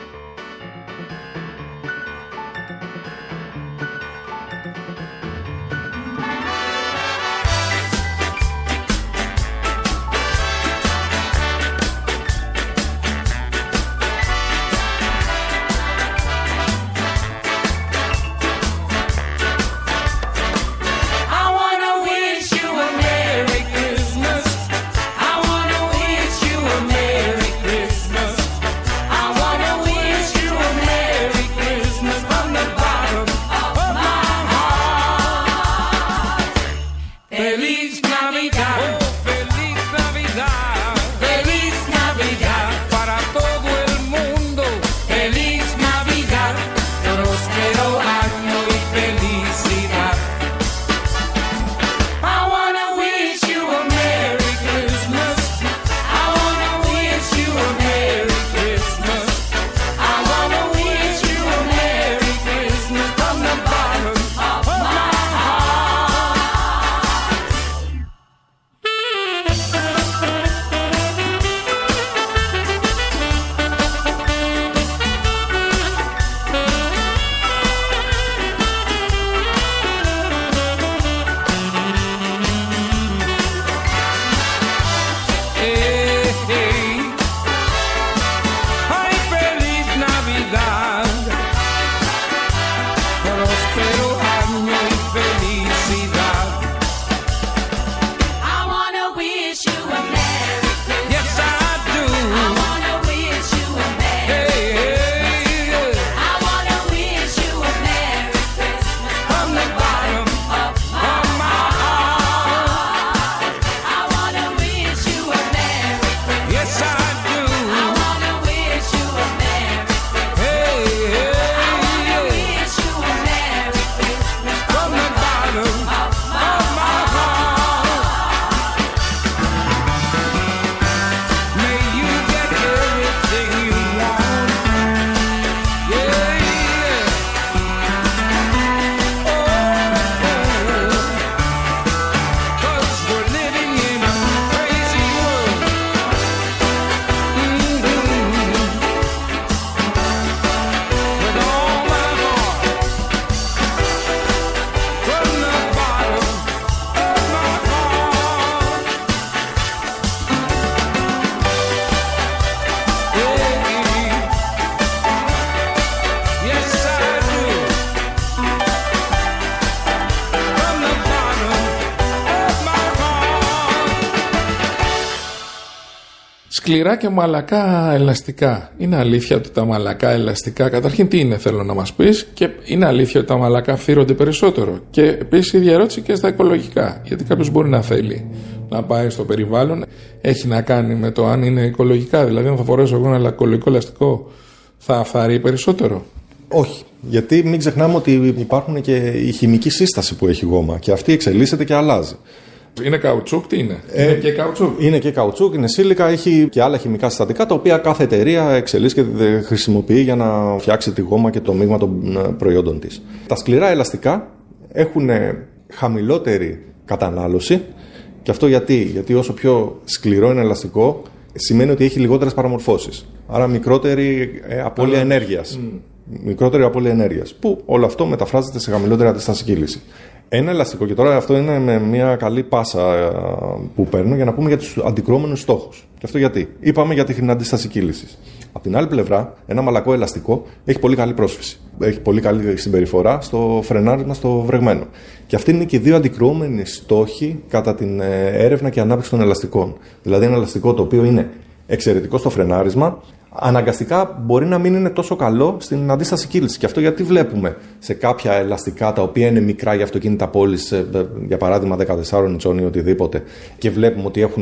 Σκληρά και μαλακά ελαστικά. Είναι αλήθεια ότι τα μαλακά ελαστικά, καταρχήν τι είναι, θέλω να μας πεις, και είναι αλήθεια ότι τα μαλακά φθύρονται περισσότερο? Και επίσης η ίδια ερώτηση και στα οικολογικά. Γιατί κάποιος μπορεί να θέλει να πάει στο περιβάλλον, έχει να κάνει με το αν είναι οικολογικά. Δηλαδή, αν θα φορέσω εγώ ένα οικολογικό ελαστικό, θα φθαρεί περισσότερο? Όχι. Γιατί μην ξεχνάμε ότι υπάρχουν και η χημική σύσταση που έχει γόμα και αυτή εξελίσσεται και αλλάζει. Είναι καουτσούκ, τι είναι? Είναι και καουτσούκ. Είναι και καουτσούκ, είναι σύλικα, έχει και άλλα χημικά συστατικά τα οποία κάθε εταιρεία εξελίσσει και χρησιμοποιεί για να φτιάξει τη γόμα και το μείγμα των προϊόντων της. Τα σκληρά ελαστικά έχουν χαμηλότερη κατανάλωση και αυτό γιατί όσο πιο σκληρό είναι ελαστικό, σημαίνει ότι έχει λιγότερες παραμορφώσεις. Άρα μικρότερη απώλεια ενέργειας. Μικρότερη απώλεια ενέργειας. Που όλο αυτό μεταφράζεται σε χαμηλότερη αντίσταση κύληση. Ένα ελαστικό, και τώρα αυτό είναι με μια καλή πάσα που παίρνω για να πούμε για τους αντικρουόμενους στόχους. Και αυτό γιατί? Είπαμε για την αντίσταση κύλησης. Από την άλλη πλευρά, ένα μαλακό ελαστικό έχει πολύ καλή πρόσφυση. Έχει πολύ καλή συμπεριφορά στο φρενάρισμα στο βρεγμένο. Και αυτοί είναι και οι δύο αντικρουόμενοι στόχοι κατά την έρευνα και ανάπτυξη των ελαστικών. Δηλαδή, ένα ελαστικό το οποίο είναι εξαιρετικό στο φρενάρισμα, αναγκαστικά μπορεί να μην είναι τόσο καλό στην αντίσταση κύλησης. Και αυτό γιατί βλέπουμε σε κάποια ελαστικά τα οποία είναι μικρά για αυτοκίνητα πόλης, για παράδειγμα 14 inch ή οτιδήποτε, και βλέπουμε ότι έχουν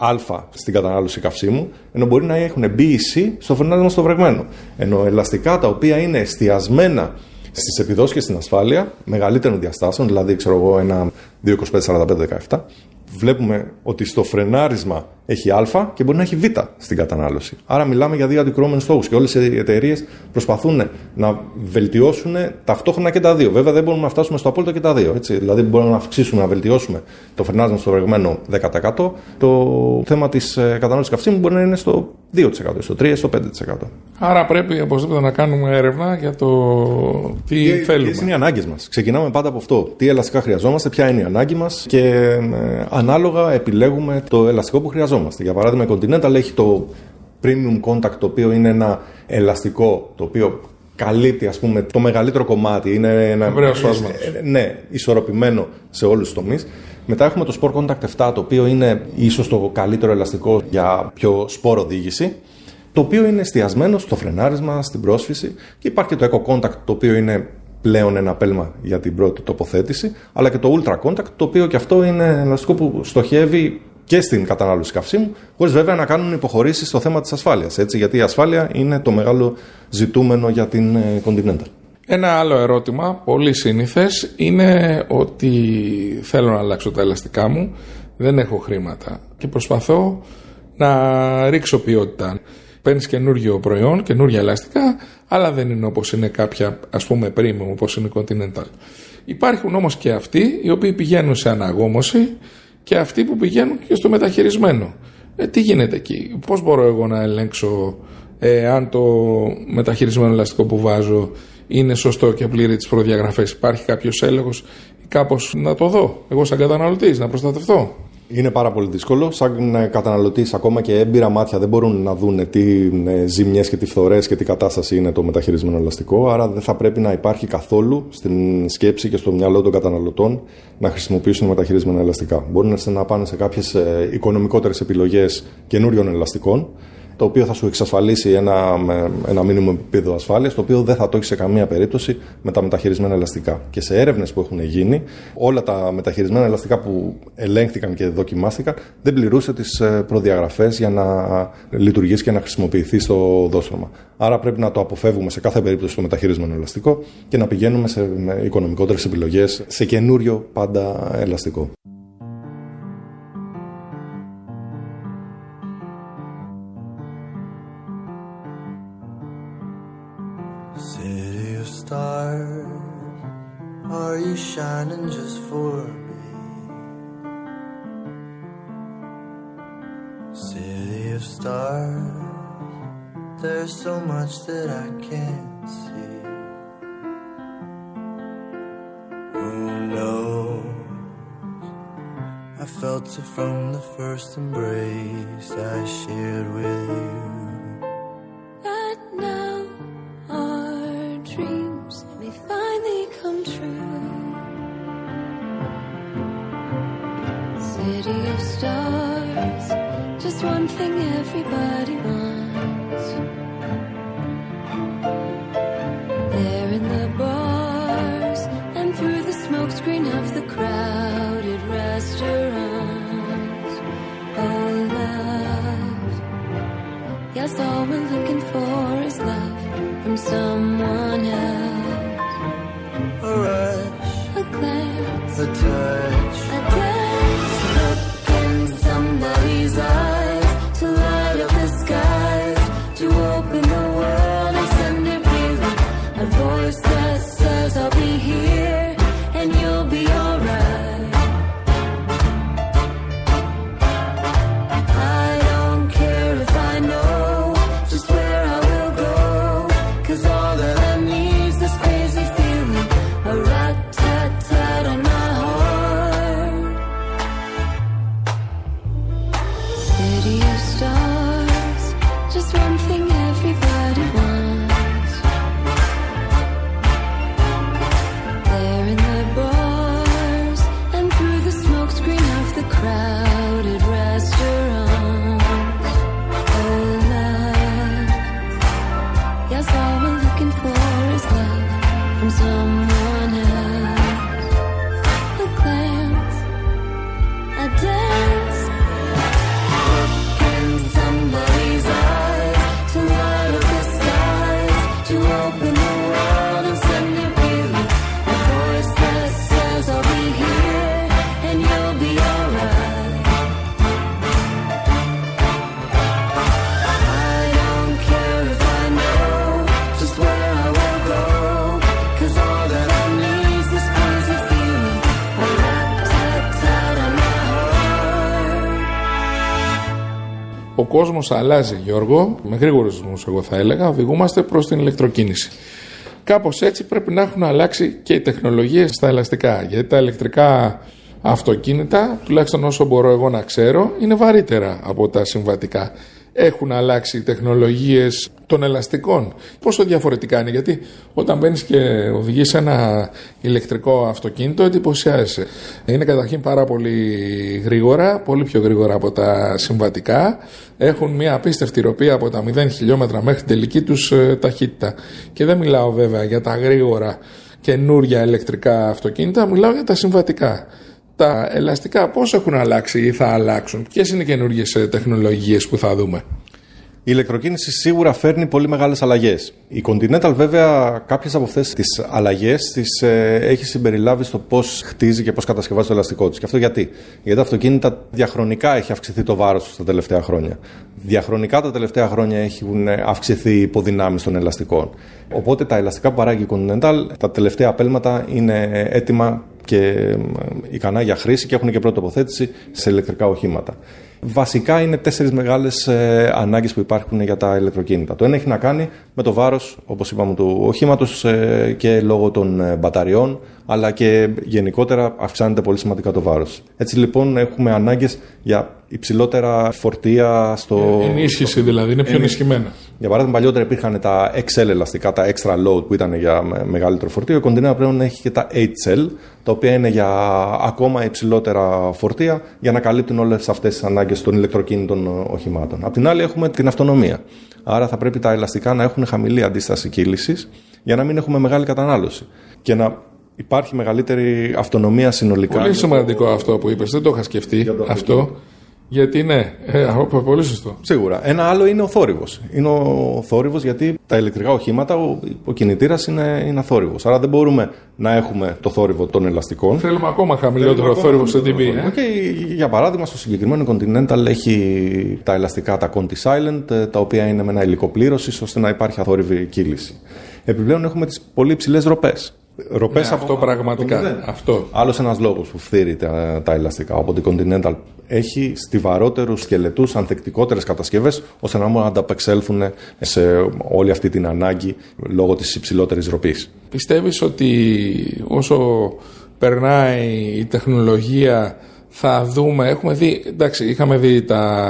Α στην κατανάλωση καυσίμου, ενώ μπορεί να έχουν B ή C στο φρενάρισμα στο βρεγμένο. Ενώ ελαστικά τα οποία είναι εστιασμένα στις επιδόσεις και στην ασφάλεια, μεγαλύτερων διαστάσεων, δηλαδή ξέρω εγώ ένα 225-45-17, βλέπουμε ότι στο φρενάρισμα έχει Α και μπορεί να έχει Β στην κατανάλωση. Άρα μιλάμε για δύο αντικρουόμενους στόχους και όλες οι εταιρείες προσπαθούν να βελτιώσουν ταυτόχρονα και τα δύο. Βέβαια δεν μπορούμε να φτάσουμε στο απόλυτο και τα δύο. Έτσι. Δηλαδή μπορούμε να αυξήσουμε, να βελτιώσουμε το φρενάρισμα στο βρεγμένο 10%. Το θέμα της κατανάλωσης καυσίμου μπορεί να είναι στο 2%, στο 3%, στο 5%. Άρα πρέπει οπωσδήποτε να κάνουμε έρευνα για το τι θέλουμε. Ποιες είναι οι ανάγκες μας. Ξεκινάμε πάντα από αυτό. Τι ελαστικά χρειαζόμαστε, ποια είναι η ανάγκη μας και ανάλογα επιλέγουμε το ελαστικό που χρειαζόμαστε. Για παράδειγμα, η Continental έχει το Premium Contact, το οποίο είναι ένα ελαστικό το οποίο καλύπτει, ας πούμε, το μεγαλύτερο κομμάτι. Είναι ένα ευρέως φάσμα. Ναι, ισορροπημένο σε όλους τους τομείς. Μετά έχουμε το Sport Contact 7, το οποίο είναι ίσως το καλύτερο ελαστικό για πιο σπορ οδήγηση, το οποίο είναι εστιασμένο στο φρενάρισμα, στην πρόσφυση. Και υπάρχει και το Eco Contact, το οποίο είναι πλέον ένα πέλμα για την πρώτη τοποθέτηση, αλλά και το Ultra Contact, το οποίο και αυτό είναι ελαστικό που στοχεύει και στην κατανάλωση καυσίμου, χωρίς βέβαια να κάνουν υποχωρήσεις στο θέμα της ασφάλειας. Έτσι, γιατί η ασφάλεια είναι το μεγάλο ζητούμενο για την Continental. Ένα άλλο ερώτημα, πολύ σύνηθες, είναι ότι θέλω να αλλάξω τα ελαστικά μου, δεν έχω χρήματα και προσπαθώ να ρίξω ποιότητα. Παίρνεις καινούργιο προϊόν, καινούργια ελαστικά, αλλά δεν είναι όπως είναι κάποια, ας πούμε, premium, όπως είναι η Continental. Υπάρχουν όμως και αυτοί οι οποίοι πηγαίνουν σε αναγόμωση και αυτοί που πηγαίνουν και στο μεταχειρισμένο. Τι γίνεται εκεί? Πώς μπορώ εγώ να ελέγξω αν το μεταχειρισμένο ελαστικό που βάζω είναι σωστό και πλήρει τις προδιαγραφές? Υπάρχει κάποιος έλεγχος ή κάπως να το δω εγώ σαν καταναλωτής, να προστατευτώ? Είναι πάρα πολύ δύσκολο. Σαν καταναλωτής, ακόμα και έμπειρα μάτια δεν μπορούν να δουν τι ζημιές και τι φθορές και τι κατάσταση είναι το μεταχειρισμένο ελαστικό. Άρα δεν θα πρέπει να υπάρχει καθόλου στην σκέψη και στο μυαλό των καταναλωτών να χρησιμοποιήσουν μεταχειρισμένα ελαστικά. Μπορούν να πάνε σε κάποιες οικονομικότερες επιλογές καινούριων ελαστικών, το οποίο θα σου εξασφαλίσει ένα μήνυμο επίπεδο ασφάλειας, το οποίο δεν θα το έχει σε καμία περίπτωση με τα μεταχειρισμένα ελαστικά. Και σε έρευνες που έχουν γίνει, όλα τα μεταχειρισμένα ελαστικά που ελέγχθηκαν και δοκιμάστηκαν δεν πληρούσε τις προδιαγραφές για να λειτουργήσει και να χρησιμοποιηθεί στο δόστρωμα. Άρα πρέπει να το αποφεύγουμε σε κάθε περίπτωση το μεταχειρισμένο ελαστικό και να πηγαίνουμε σε οικονομικότερες επιλογές, σε καινούριο πάντα ελαστικό. City of stars, are you shining just for me? City of stars, there's so much that I can't see. Who knows? I felt it from the first embrace I shared with you. That now our dreams may finally come true. City of stars, just one thing everybody wants. There in the bars and through the smokescreen of the crowded restaurants. Oh love, yes, all we're looking for is love from someone else. A rush, A glance, a touch, a dance, look in somebody's eyes to light up the skies, to open the world and send it reeling. A voice that says I'll be here and you'll be alright. I don't care if Ο κόσμος αλλάζει, Γιώργο, με γρήγορους ρυθμούς εγώ θα έλεγα, οδηγούμαστε προς την ηλεκτροκίνηση. Κάπως έτσι πρέπει να έχουν αλλάξει και οι τεχνολογίες στα ελαστικά, γιατί τα ηλεκτρικά αυτοκίνητα, τουλάχιστον όσο μπορώ εγώ να ξέρω, είναι βαρύτερα από τα συμβατικά. Έχουν αλλάξει οι τεχνολογίες των ελαστικών. Πόσο διαφορετικά είναι, γιατί όταν μπαίνεις και οδηγείς ένα ηλεκτρικό αυτοκίνητο εντυπωσιάζεσαι. Είναι καταρχήν πάρα πολύ γρήγορα, πολύ πιο γρήγορα από τα συμβατικά. Έχουν μια απίστευτη ροπή από τα 0 χιλιόμετρα μέχρι την τελική τους ταχύτητα. Και δεν μιλάω βέβαια για τα γρήγορα καινούρια ηλεκτρικά αυτοκίνητα, μιλάω για τα συμβατικά. Τα ελαστικά πώς έχουν αλλάξει ή θα αλλάξουν, ποιες είναι οι καινούργιες τεχνολογίες που θα δούμε? Η ηλεκτροκίνηση σίγουρα φέρνει πολύ μεγάλες αλλαγές. Η Continental βέβαια κάποιες από αυτές τις αλλαγές τις έχει συμπεριλάβει στο πώς χτίζει και πώς κατασκευάζει το ελαστικό της. Και αυτό γιατί? Γιατί τα αυτοκίνητα διαχρονικά έχει αυξηθεί το βάρος τους τα τελευταία χρόνια. Διαχρονικά τα τελευταία χρόνια έχουν αυξηθεί οι υποδυνάμεις των ελαστικών. Οπότε τα ελαστικά που παράγει η Continental τα τελευταία απέλματα είναι έτοιμα και ικανά για χρήση και έχουν και πρώτη τοποθέτηση σε ηλεκτρικά οχήματα. Βασικά είναι 4 μεγάλες ανάγκες που υπάρχουν για τα ηλεκτροκίνητα. Το ένα έχει να κάνει με το βάρος, όπως είπαμε, του οχήματος και λόγω των μπαταριών, αλλά και γενικότερα αυξάνεται πολύ σημαντικά το βάρος. Έτσι λοιπόν έχουμε ανάγκες για υψηλότερα φορτία στο... Ενίσχυση δηλαδή, είναι πιο ενισχυμένα. Για παράδειγμα, παλιότερα υπήρχαν τα XL ελαστικά, τα extra load που ήταν για μεγαλύτερο φορτίο. Η Continental πλέον έχει και τα HL, τα οποία είναι για ακόμα υψηλότερα φορτία, για να καλύπτουν όλες αυτές τις ανάγκες των ηλεκτροκίνητων οχημάτων. Απ' την άλλη, έχουμε την αυτονομία. Άρα, θα πρέπει τα ελαστικά να έχουν χαμηλή αντίσταση κύλησης, για να μην έχουμε μεγάλη κατανάλωση. Και να υπάρχει μεγαλύτερη αυτονομία συνολικά. Πολύ σημαντικό αυτό που είπες, δεν το είχα σκεφτεί αυτό. Γιατί ναι, πολύ σωστό. Σίγουρα. Ένα άλλο είναι ο θόρυβος. Είναι ο θόρυβος γιατί τα ηλεκτρικά οχήματα, ο κινητήρας είναι αθόρυβος. Άρα δεν μπορούμε να έχουμε το θόρυβο των ελαστικών. Θέλουμε ακόμα χαμηλότερο θόρυβο στην τιμή. Και για παράδειγμα, στο συγκεκριμένο Continental έχει τα ελαστικά, τα Conti Silent, τα οποία είναι με ένα υλικό πλήρωσης ώστε να υπάρχει αθόρυβη κύληση. Επιπλέον έχουμε τις πολύ υψηλές ροπές. Αυτό πραγματικά. Αυτό. Άλλος ένας λόγος που φθείρει τα ελαστικά. Οπότε η Continental έχει στιβαρότερους σκελετούς, ανθεκτικότερες κατασκευές, ώστε να μπορούν να ανταπεξέλθουν σε όλη αυτή την ανάγκη λόγω της υψηλότερης ροπής. Πιστεύεις ότι όσο περνάει η τεχνολογία θα δούμε, έχουμε δει, εντάξει, είχαμε δει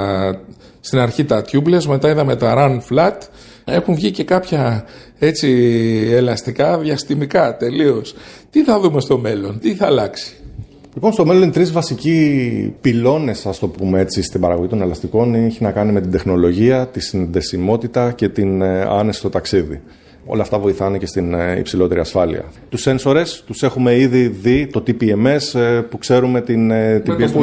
στην αρχή τα tubeless, μετά είδαμε τα run flat, έχουν βγει και κάποια έτσι ελαστικά διαστημικά τελείως. Τι θα δούμε στο μέλλον, τι θα αλλάξει? Λοιπόν, στο μέλλον είναι 3 βασικοί πυλώνες, ας το πούμε έτσι, στην παραγωγή των ελαστικών. Έχει να κάνει με την τεχνολογία, τη συνδεσιμότητα και την άνεση στο ταξίδι. Όλα αυτά βοηθάνε και στην υψηλότερη ασφάλεια. Τους σένσορες τους έχουμε ήδη δει, το TPMS που ξέρουμε την πίεση.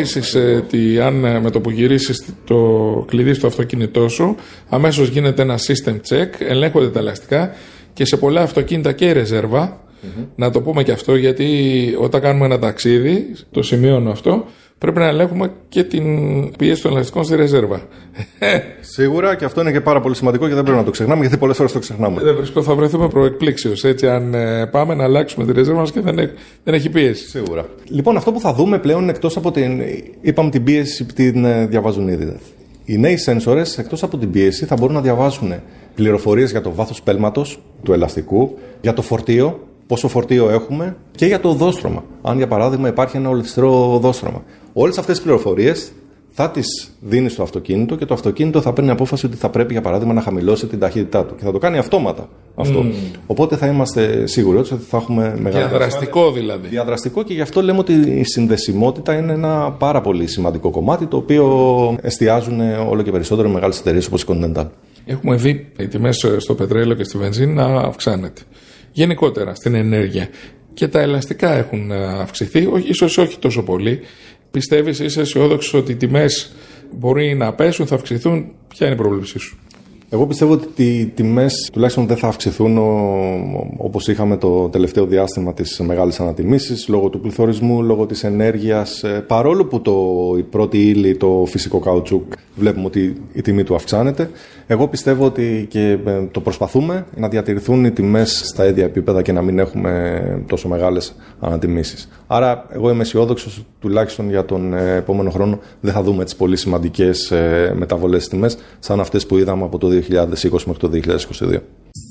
Με το που γυρίσεις το κλειδί στο αυτοκίνητό σου, αμέσως γίνεται ένα system check, ελέγχονται τα ελαστικά και σε πολλά αυτοκίνητα και η ρεζέρβα. Να το πούμε και αυτό, γιατί όταν κάνουμε ένα ταξίδι, το σημειώνω αυτό, πρέπει να ελέγχουμε και την πίεση των ελαστικών στη ρεζέρβα. Σίγουρα, και αυτό είναι και πάρα πολύ σημαντικό και δεν πρέπει να το ξεχνάμε, γιατί πολλές φορές το ξεχνάμε. Δεν βρίσκω, θα βρεθούμε προεκπλήξεως, έτσι, αν πάμε να αλλάξουμε τη ρεζέρβα μας και δεν έχει πίεση. Σίγουρα. Λοιπόν, αυτό που θα δούμε πλέον, εκτός από είπαμε την πίεση, την διαβάζουν ήδη. Οι νέοι σένσορες, εκτός από την πίεση, θα μπορούν να διαβάζουν πληροφορίες για το βάθος πέλματος του ελαστικού, για το φορτίο, πόσο φορτίο έχουμε και για το οδόστρωμα. Αν για παράδειγμα υπάρχει ένα ολισθηρό οδόστρωμα. Όλες αυτές τις πληροφορίες θα τις δίνει στο αυτοκίνητο και το αυτοκίνητο θα παίρνει απόφαση ότι θα πρέπει για παράδειγμα να χαμηλώσει την ταχύτητά του. Και θα το κάνει αυτόματα αυτό. Οπότε θα είμαστε σίγουροι ότι θα έχουμε μεγάλη. Διαδραστικό δηλαδή. Διαδραστικό, και γι' αυτό λέμε ότι η συνδεσιμότητα είναι ένα πάρα πολύ σημαντικό κομμάτι, το οποίο εστιάζουν όλο και περισσότερο μεγάλες εταιρείες όπως η Continental. Έχουμε δει οι τιμές στο πετρέλαιο και στη βενζίνη να αυξάνεται. Γενικότερα στην ενέργεια. Και τα ελαστικά έχουν αυξηθεί, ίσως όχι τόσο πολύ. Πιστεύεις, είσαι αισιόδοξος ότι οι τιμές μπορεί να πέσουν, θα αυξηθούν? Ποια είναι η πρόβλεψή σου? Εγώ πιστεύω ότι οι τιμές τουλάχιστον δεν θα αυξηθούν όπως είχαμε το τελευταίο διάστημα της μεγάλης ανατιμήσεις, λόγω του πληθωρισμού, λόγω της ενέργειας. Παρόλο που η πρώτη ύλη, το φυσικό καουτσούκ, βλέπουμε ότι η τιμή του αυξάνεται. Εγώ πιστεύω ότι και το προσπαθούμε να διατηρηθούν οι τιμές στα ίδια επίπεδα και να μην έχουμε τόσο μεγάλες ανατιμήσεις. Άρα, εγώ είμαι αισιόδοξος, τουλάχιστον για τον επόμενο χρόνο, δεν θα δούμε τις πολύ σημαντικές μεταβολές στις τιμές, σαν αυτές που είδαμε από το 2020 μέχρι το 2022.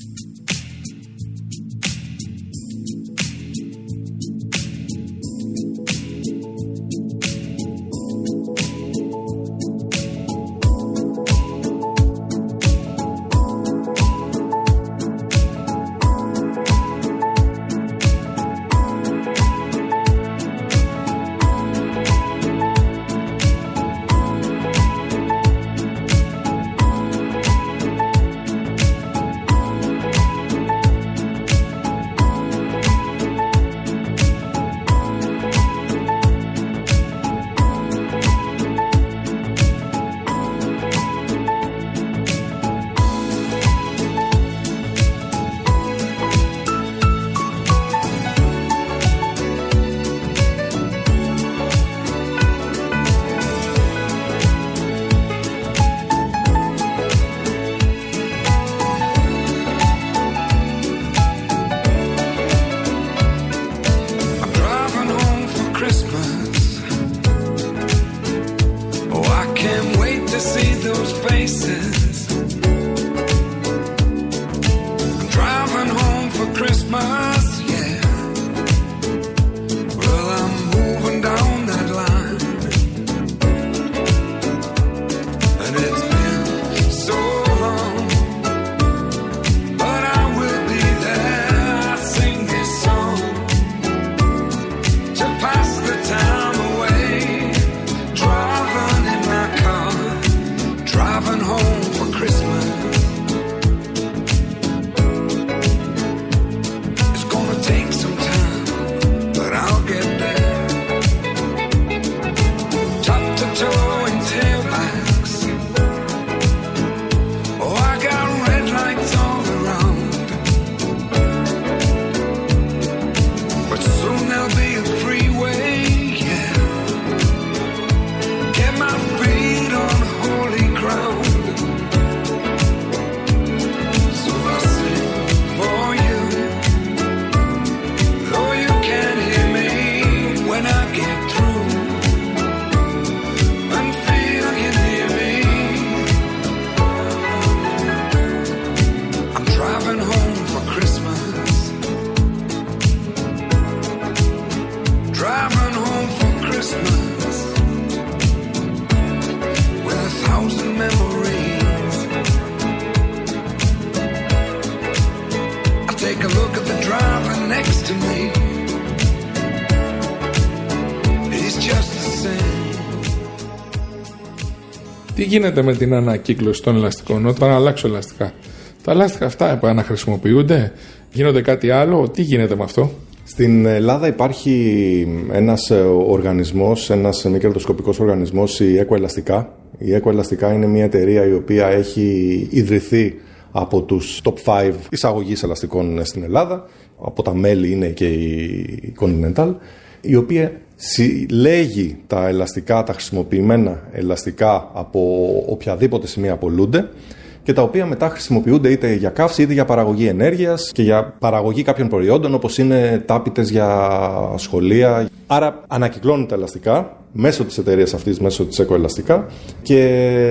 Τι γίνεται με την ανακύκλωση των ελαστικών όταν αλλάξω ελαστικά? Τα ελαστικά αυτά επαναχρησιμοποιούνται, γίνονται κάτι άλλο, τι γίνεται με αυτό? Στην Ελλάδα υπάρχει ένας οργανισμός, ένας μη κερδοσκοπικός οργανισμός, η Ecoelastica. Η Ecoelastica είναι μια εταιρεία η οποία έχει ιδρυθεί από τους top 5 εισαγωγής ελαστικών στην Ελλάδα. Από τα μέλη είναι και η Continental, η οποία συλλέγει τα ελαστικά, τα χρησιμοποιημένα ελαστικά από οποιαδήποτε σημεία απολούνται και τα οποία μετά χρησιμοποιούνται είτε για καύση είτε για παραγωγή ενέργειας και για παραγωγή κάποιων προϊόντων όπως είναι τάπητες για σχολεία. Άρα ανακυκλώνουν τα ελαστικά μέσω της εταιρείας αυτής, μέσω της Ecoelastica και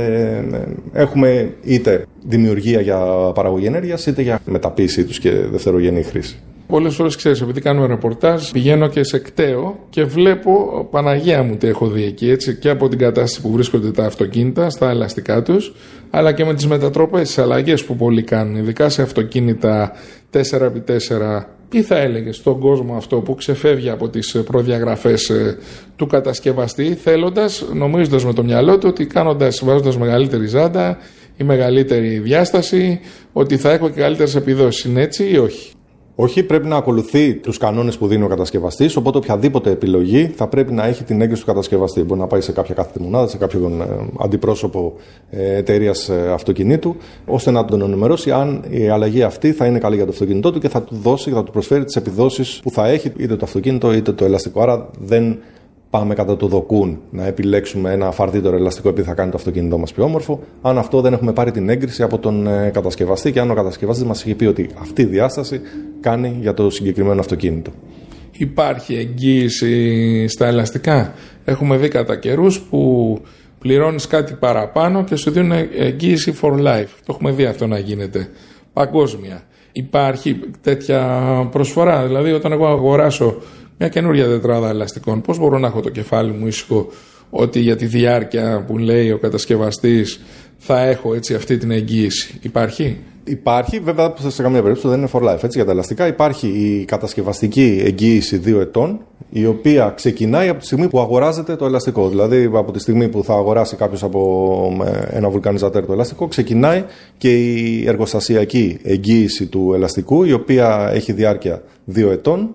έχουμε είτε δημιουργία για παραγωγή ενέργειας είτε για μεταποίησή τους και δευτερογενή χρήση. Πολλές φορές, ξέρεις, επειδή κάνουμε ρεπορτάζ, πηγαίνω και σε κταίο και βλέπω, Παναγία μου τι έχω δει εκεί, έτσι, και από την κατάσταση που βρίσκονται τα αυτοκίνητα στα ελαστικά τους, αλλά και με τις μετατροπές, τις αλλαγές που πολλοί κάνουν, ειδικά σε αυτοκίνητα 4x4. Τι θα έλεγες στον κόσμο αυτό που ξεφεύγει από τις προδιαγραφές του κατασκευαστή, θέλοντας, νομίζοντας με το μυαλό του ότι βάζοντας μεγαλύτερη ζάντα ή μεγαλύτερη διάσταση, ότι θα έχω και καλύτερες επιδόσεις? Είναι έτσι ή όχι? Όχι, πρέπει να ακολουθεί τους κανόνες που δίνει ο κατασκευαστής, οπότε οποιαδήποτε επιλογή θα πρέπει να έχει την έγκριση του κατασκευαστή. Μπορεί να πάει σε κάποια κάθετη μονάδα, σε κάποιον αντιπρόσωπο εταιρείας αυτοκινήτου, ώστε να τον ενημερώσει αν η αλλαγή αυτή θα είναι καλή για το αυτοκίνητό του και θα του δώσει, θα του προσφέρει τις επιδόσεις που θα έχει είτε το αυτοκίνητο είτε το ελαστικό. Άρα δεν πάμε κατά το δοκούν να επιλέξουμε ένα φαρδύτερο ελαστικό επειδή θα κάνει το αυτοκίνητό μας πιο όμορφο, αν αυτό δεν έχουμε πάρει την έγκριση από τον κατασκευαστή και αν ο κατασκευαστής μας έχει πει ότι αυτή η διάσταση κάνει για το συγκεκριμένο αυτοκίνητο. Υπάρχει εγγύηση στα ελαστικά? Έχουμε δει κατά καιρούς που πληρώνεις κάτι παραπάνω και σου δίνουν εγγύηση for life. Το έχουμε δει αυτό να γίνεται παγκόσμια. Υπάρχει τέτοια προσφορά? Δηλαδή, όταν εγώ αγοράσω μια καινούργια τετράδα ελαστικών, πώς μπορώ να έχω το κεφάλι μου ήσυχο ότι για τη διάρκεια που λέει ο κατασκευαστής θα έχω έτσι αυτή την εγγύηση? Υπάρχει? Υπάρχει, βέβαια σε καμία περίπτωση δεν είναι for life. Έτσι, για τα ελαστικά υπάρχει η κατασκευαστική εγγύηση 2 ετών, η οποία ξεκινάει από τη στιγμή που αγοράζεται το ελαστικό. Δηλαδή, από τη στιγμή που θα αγοράσει κάποιος από ένα βουλκανιζατέρ το ελαστικό, ξεκινάει και η εργοστασιακή εγγύηση του ελαστικού, η οποία έχει διάρκεια 2 ετών.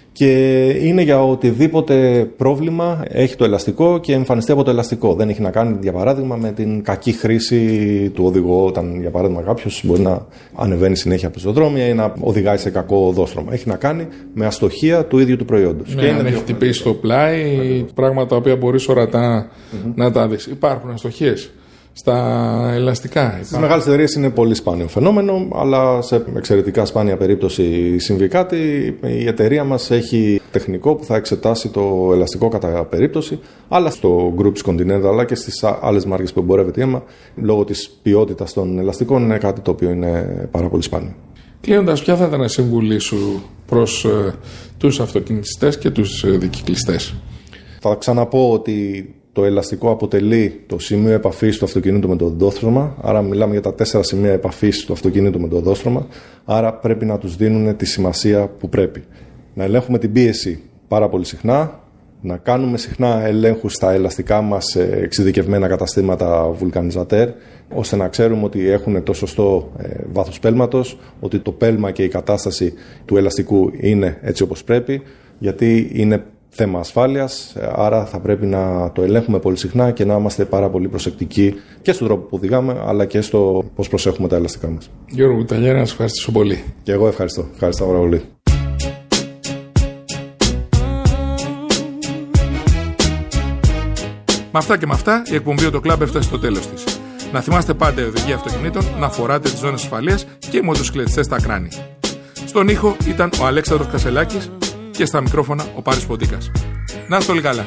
Και είναι για οτιδήποτε πρόβλημα έχει το ελαστικό και εμφανιστεί από το ελαστικό. Δεν έχει να κάνει, για παράδειγμα, με την κακή χρήση του οδηγού. Όταν, για παράδειγμα, κάποιος μπορεί να ανεβαίνει συνέχεια από πεζοδρόμια ή να οδηγάει σε κακό οδόστρωμα. Έχει να κάνει με αστοχία του ίδιου του προϊόντος. Ναι, αν έχει χτυπήσει το πλάι, πράγματα τα οποία μπορείς ορατά να τα δεις. Υπάρχουν αστοχίες στα ελαστικά? Στις μεγάλες εταιρείες είναι πολύ σπάνιο φαινόμενο, αλλά σε εξαιρετικά σπάνια περίπτωση συμβεί κάτι. Η εταιρεία μας έχει τεχνικό που θα εξετάσει το ελαστικό κατά περίπτωση, αλλά στο Groups Continental αλλά και στις άλλες μάρκες που εμπορεύεται η αίμα, λόγω της ποιότητας των ελαστικών, είναι κάτι το οποίο είναι πάρα πολύ σπάνιο. Κλείνοντας, ποια θα ήταν η συμβουλή σου προς τους αυτοκινητιστές και τους δικυκλιστές? Θα ξαναπώ ότι το ελαστικό αποτελεί το σημείο επαφής του αυτοκινήτου με το οδόστρωμα, άρα μιλάμε για τα 4 σημεία επαφής του αυτοκινήτου με το οδόστρωμα, άρα πρέπει να τους δίνουν τη σημασία που πρέπει. Να ελέγχουμε την πίεση πάρα πολύ συχνά, να κάνουμε συχνά ελέγχους στα ελαστικά μας σε εξειδικευμένα καταστήματα βουλκανιζατέρ, ώστε να ξέρουμε ότι έχουν το σωστό βάθος πέλματος, ότι το πέλμα και η κατάσταση του ελαστικού είναι έτσι όπως πρέπει, γιατί είναι θέμα ασφάλειας, άρα θα πρέπει να το ελέγχουμε πολύ συχνά και να είμαστε πάρα πολύ προσεκτικοί και στον τρόπο που οδηγάμε, αλλά και στο πώς προσέχουμε τα ελαστικά μας. Γιώργο Κουταλιέρη, να σας ευχαριστήσω πολύ. Και εγώ ευχαριστώ. Ευχαριστώ πάρα πολύ. Με αυτά και με αυτά, η εκπομπή του Club έφτασε στο τέλος της. Να θυμάστε πάντα η οδηγία αυτοκινήτων, να φοράτε τις ζώνες ασφαλείας και οι μοτοσυκλετιστές στα κράνη. Στον ήχο ήταν ο Αλέξανδρος Κασελάκης και στα μικρόφωνα ο Πάρης Ποντίκας. Να είστε όλοι καλά.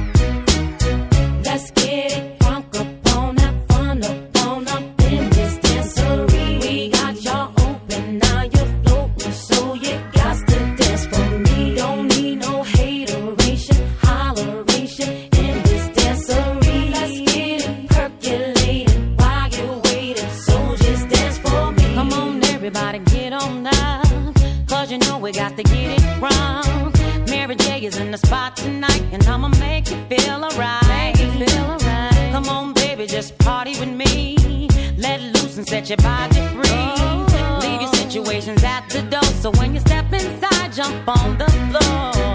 Set your body free. Leave your situations at the door. So when you step inside, jump on the floor.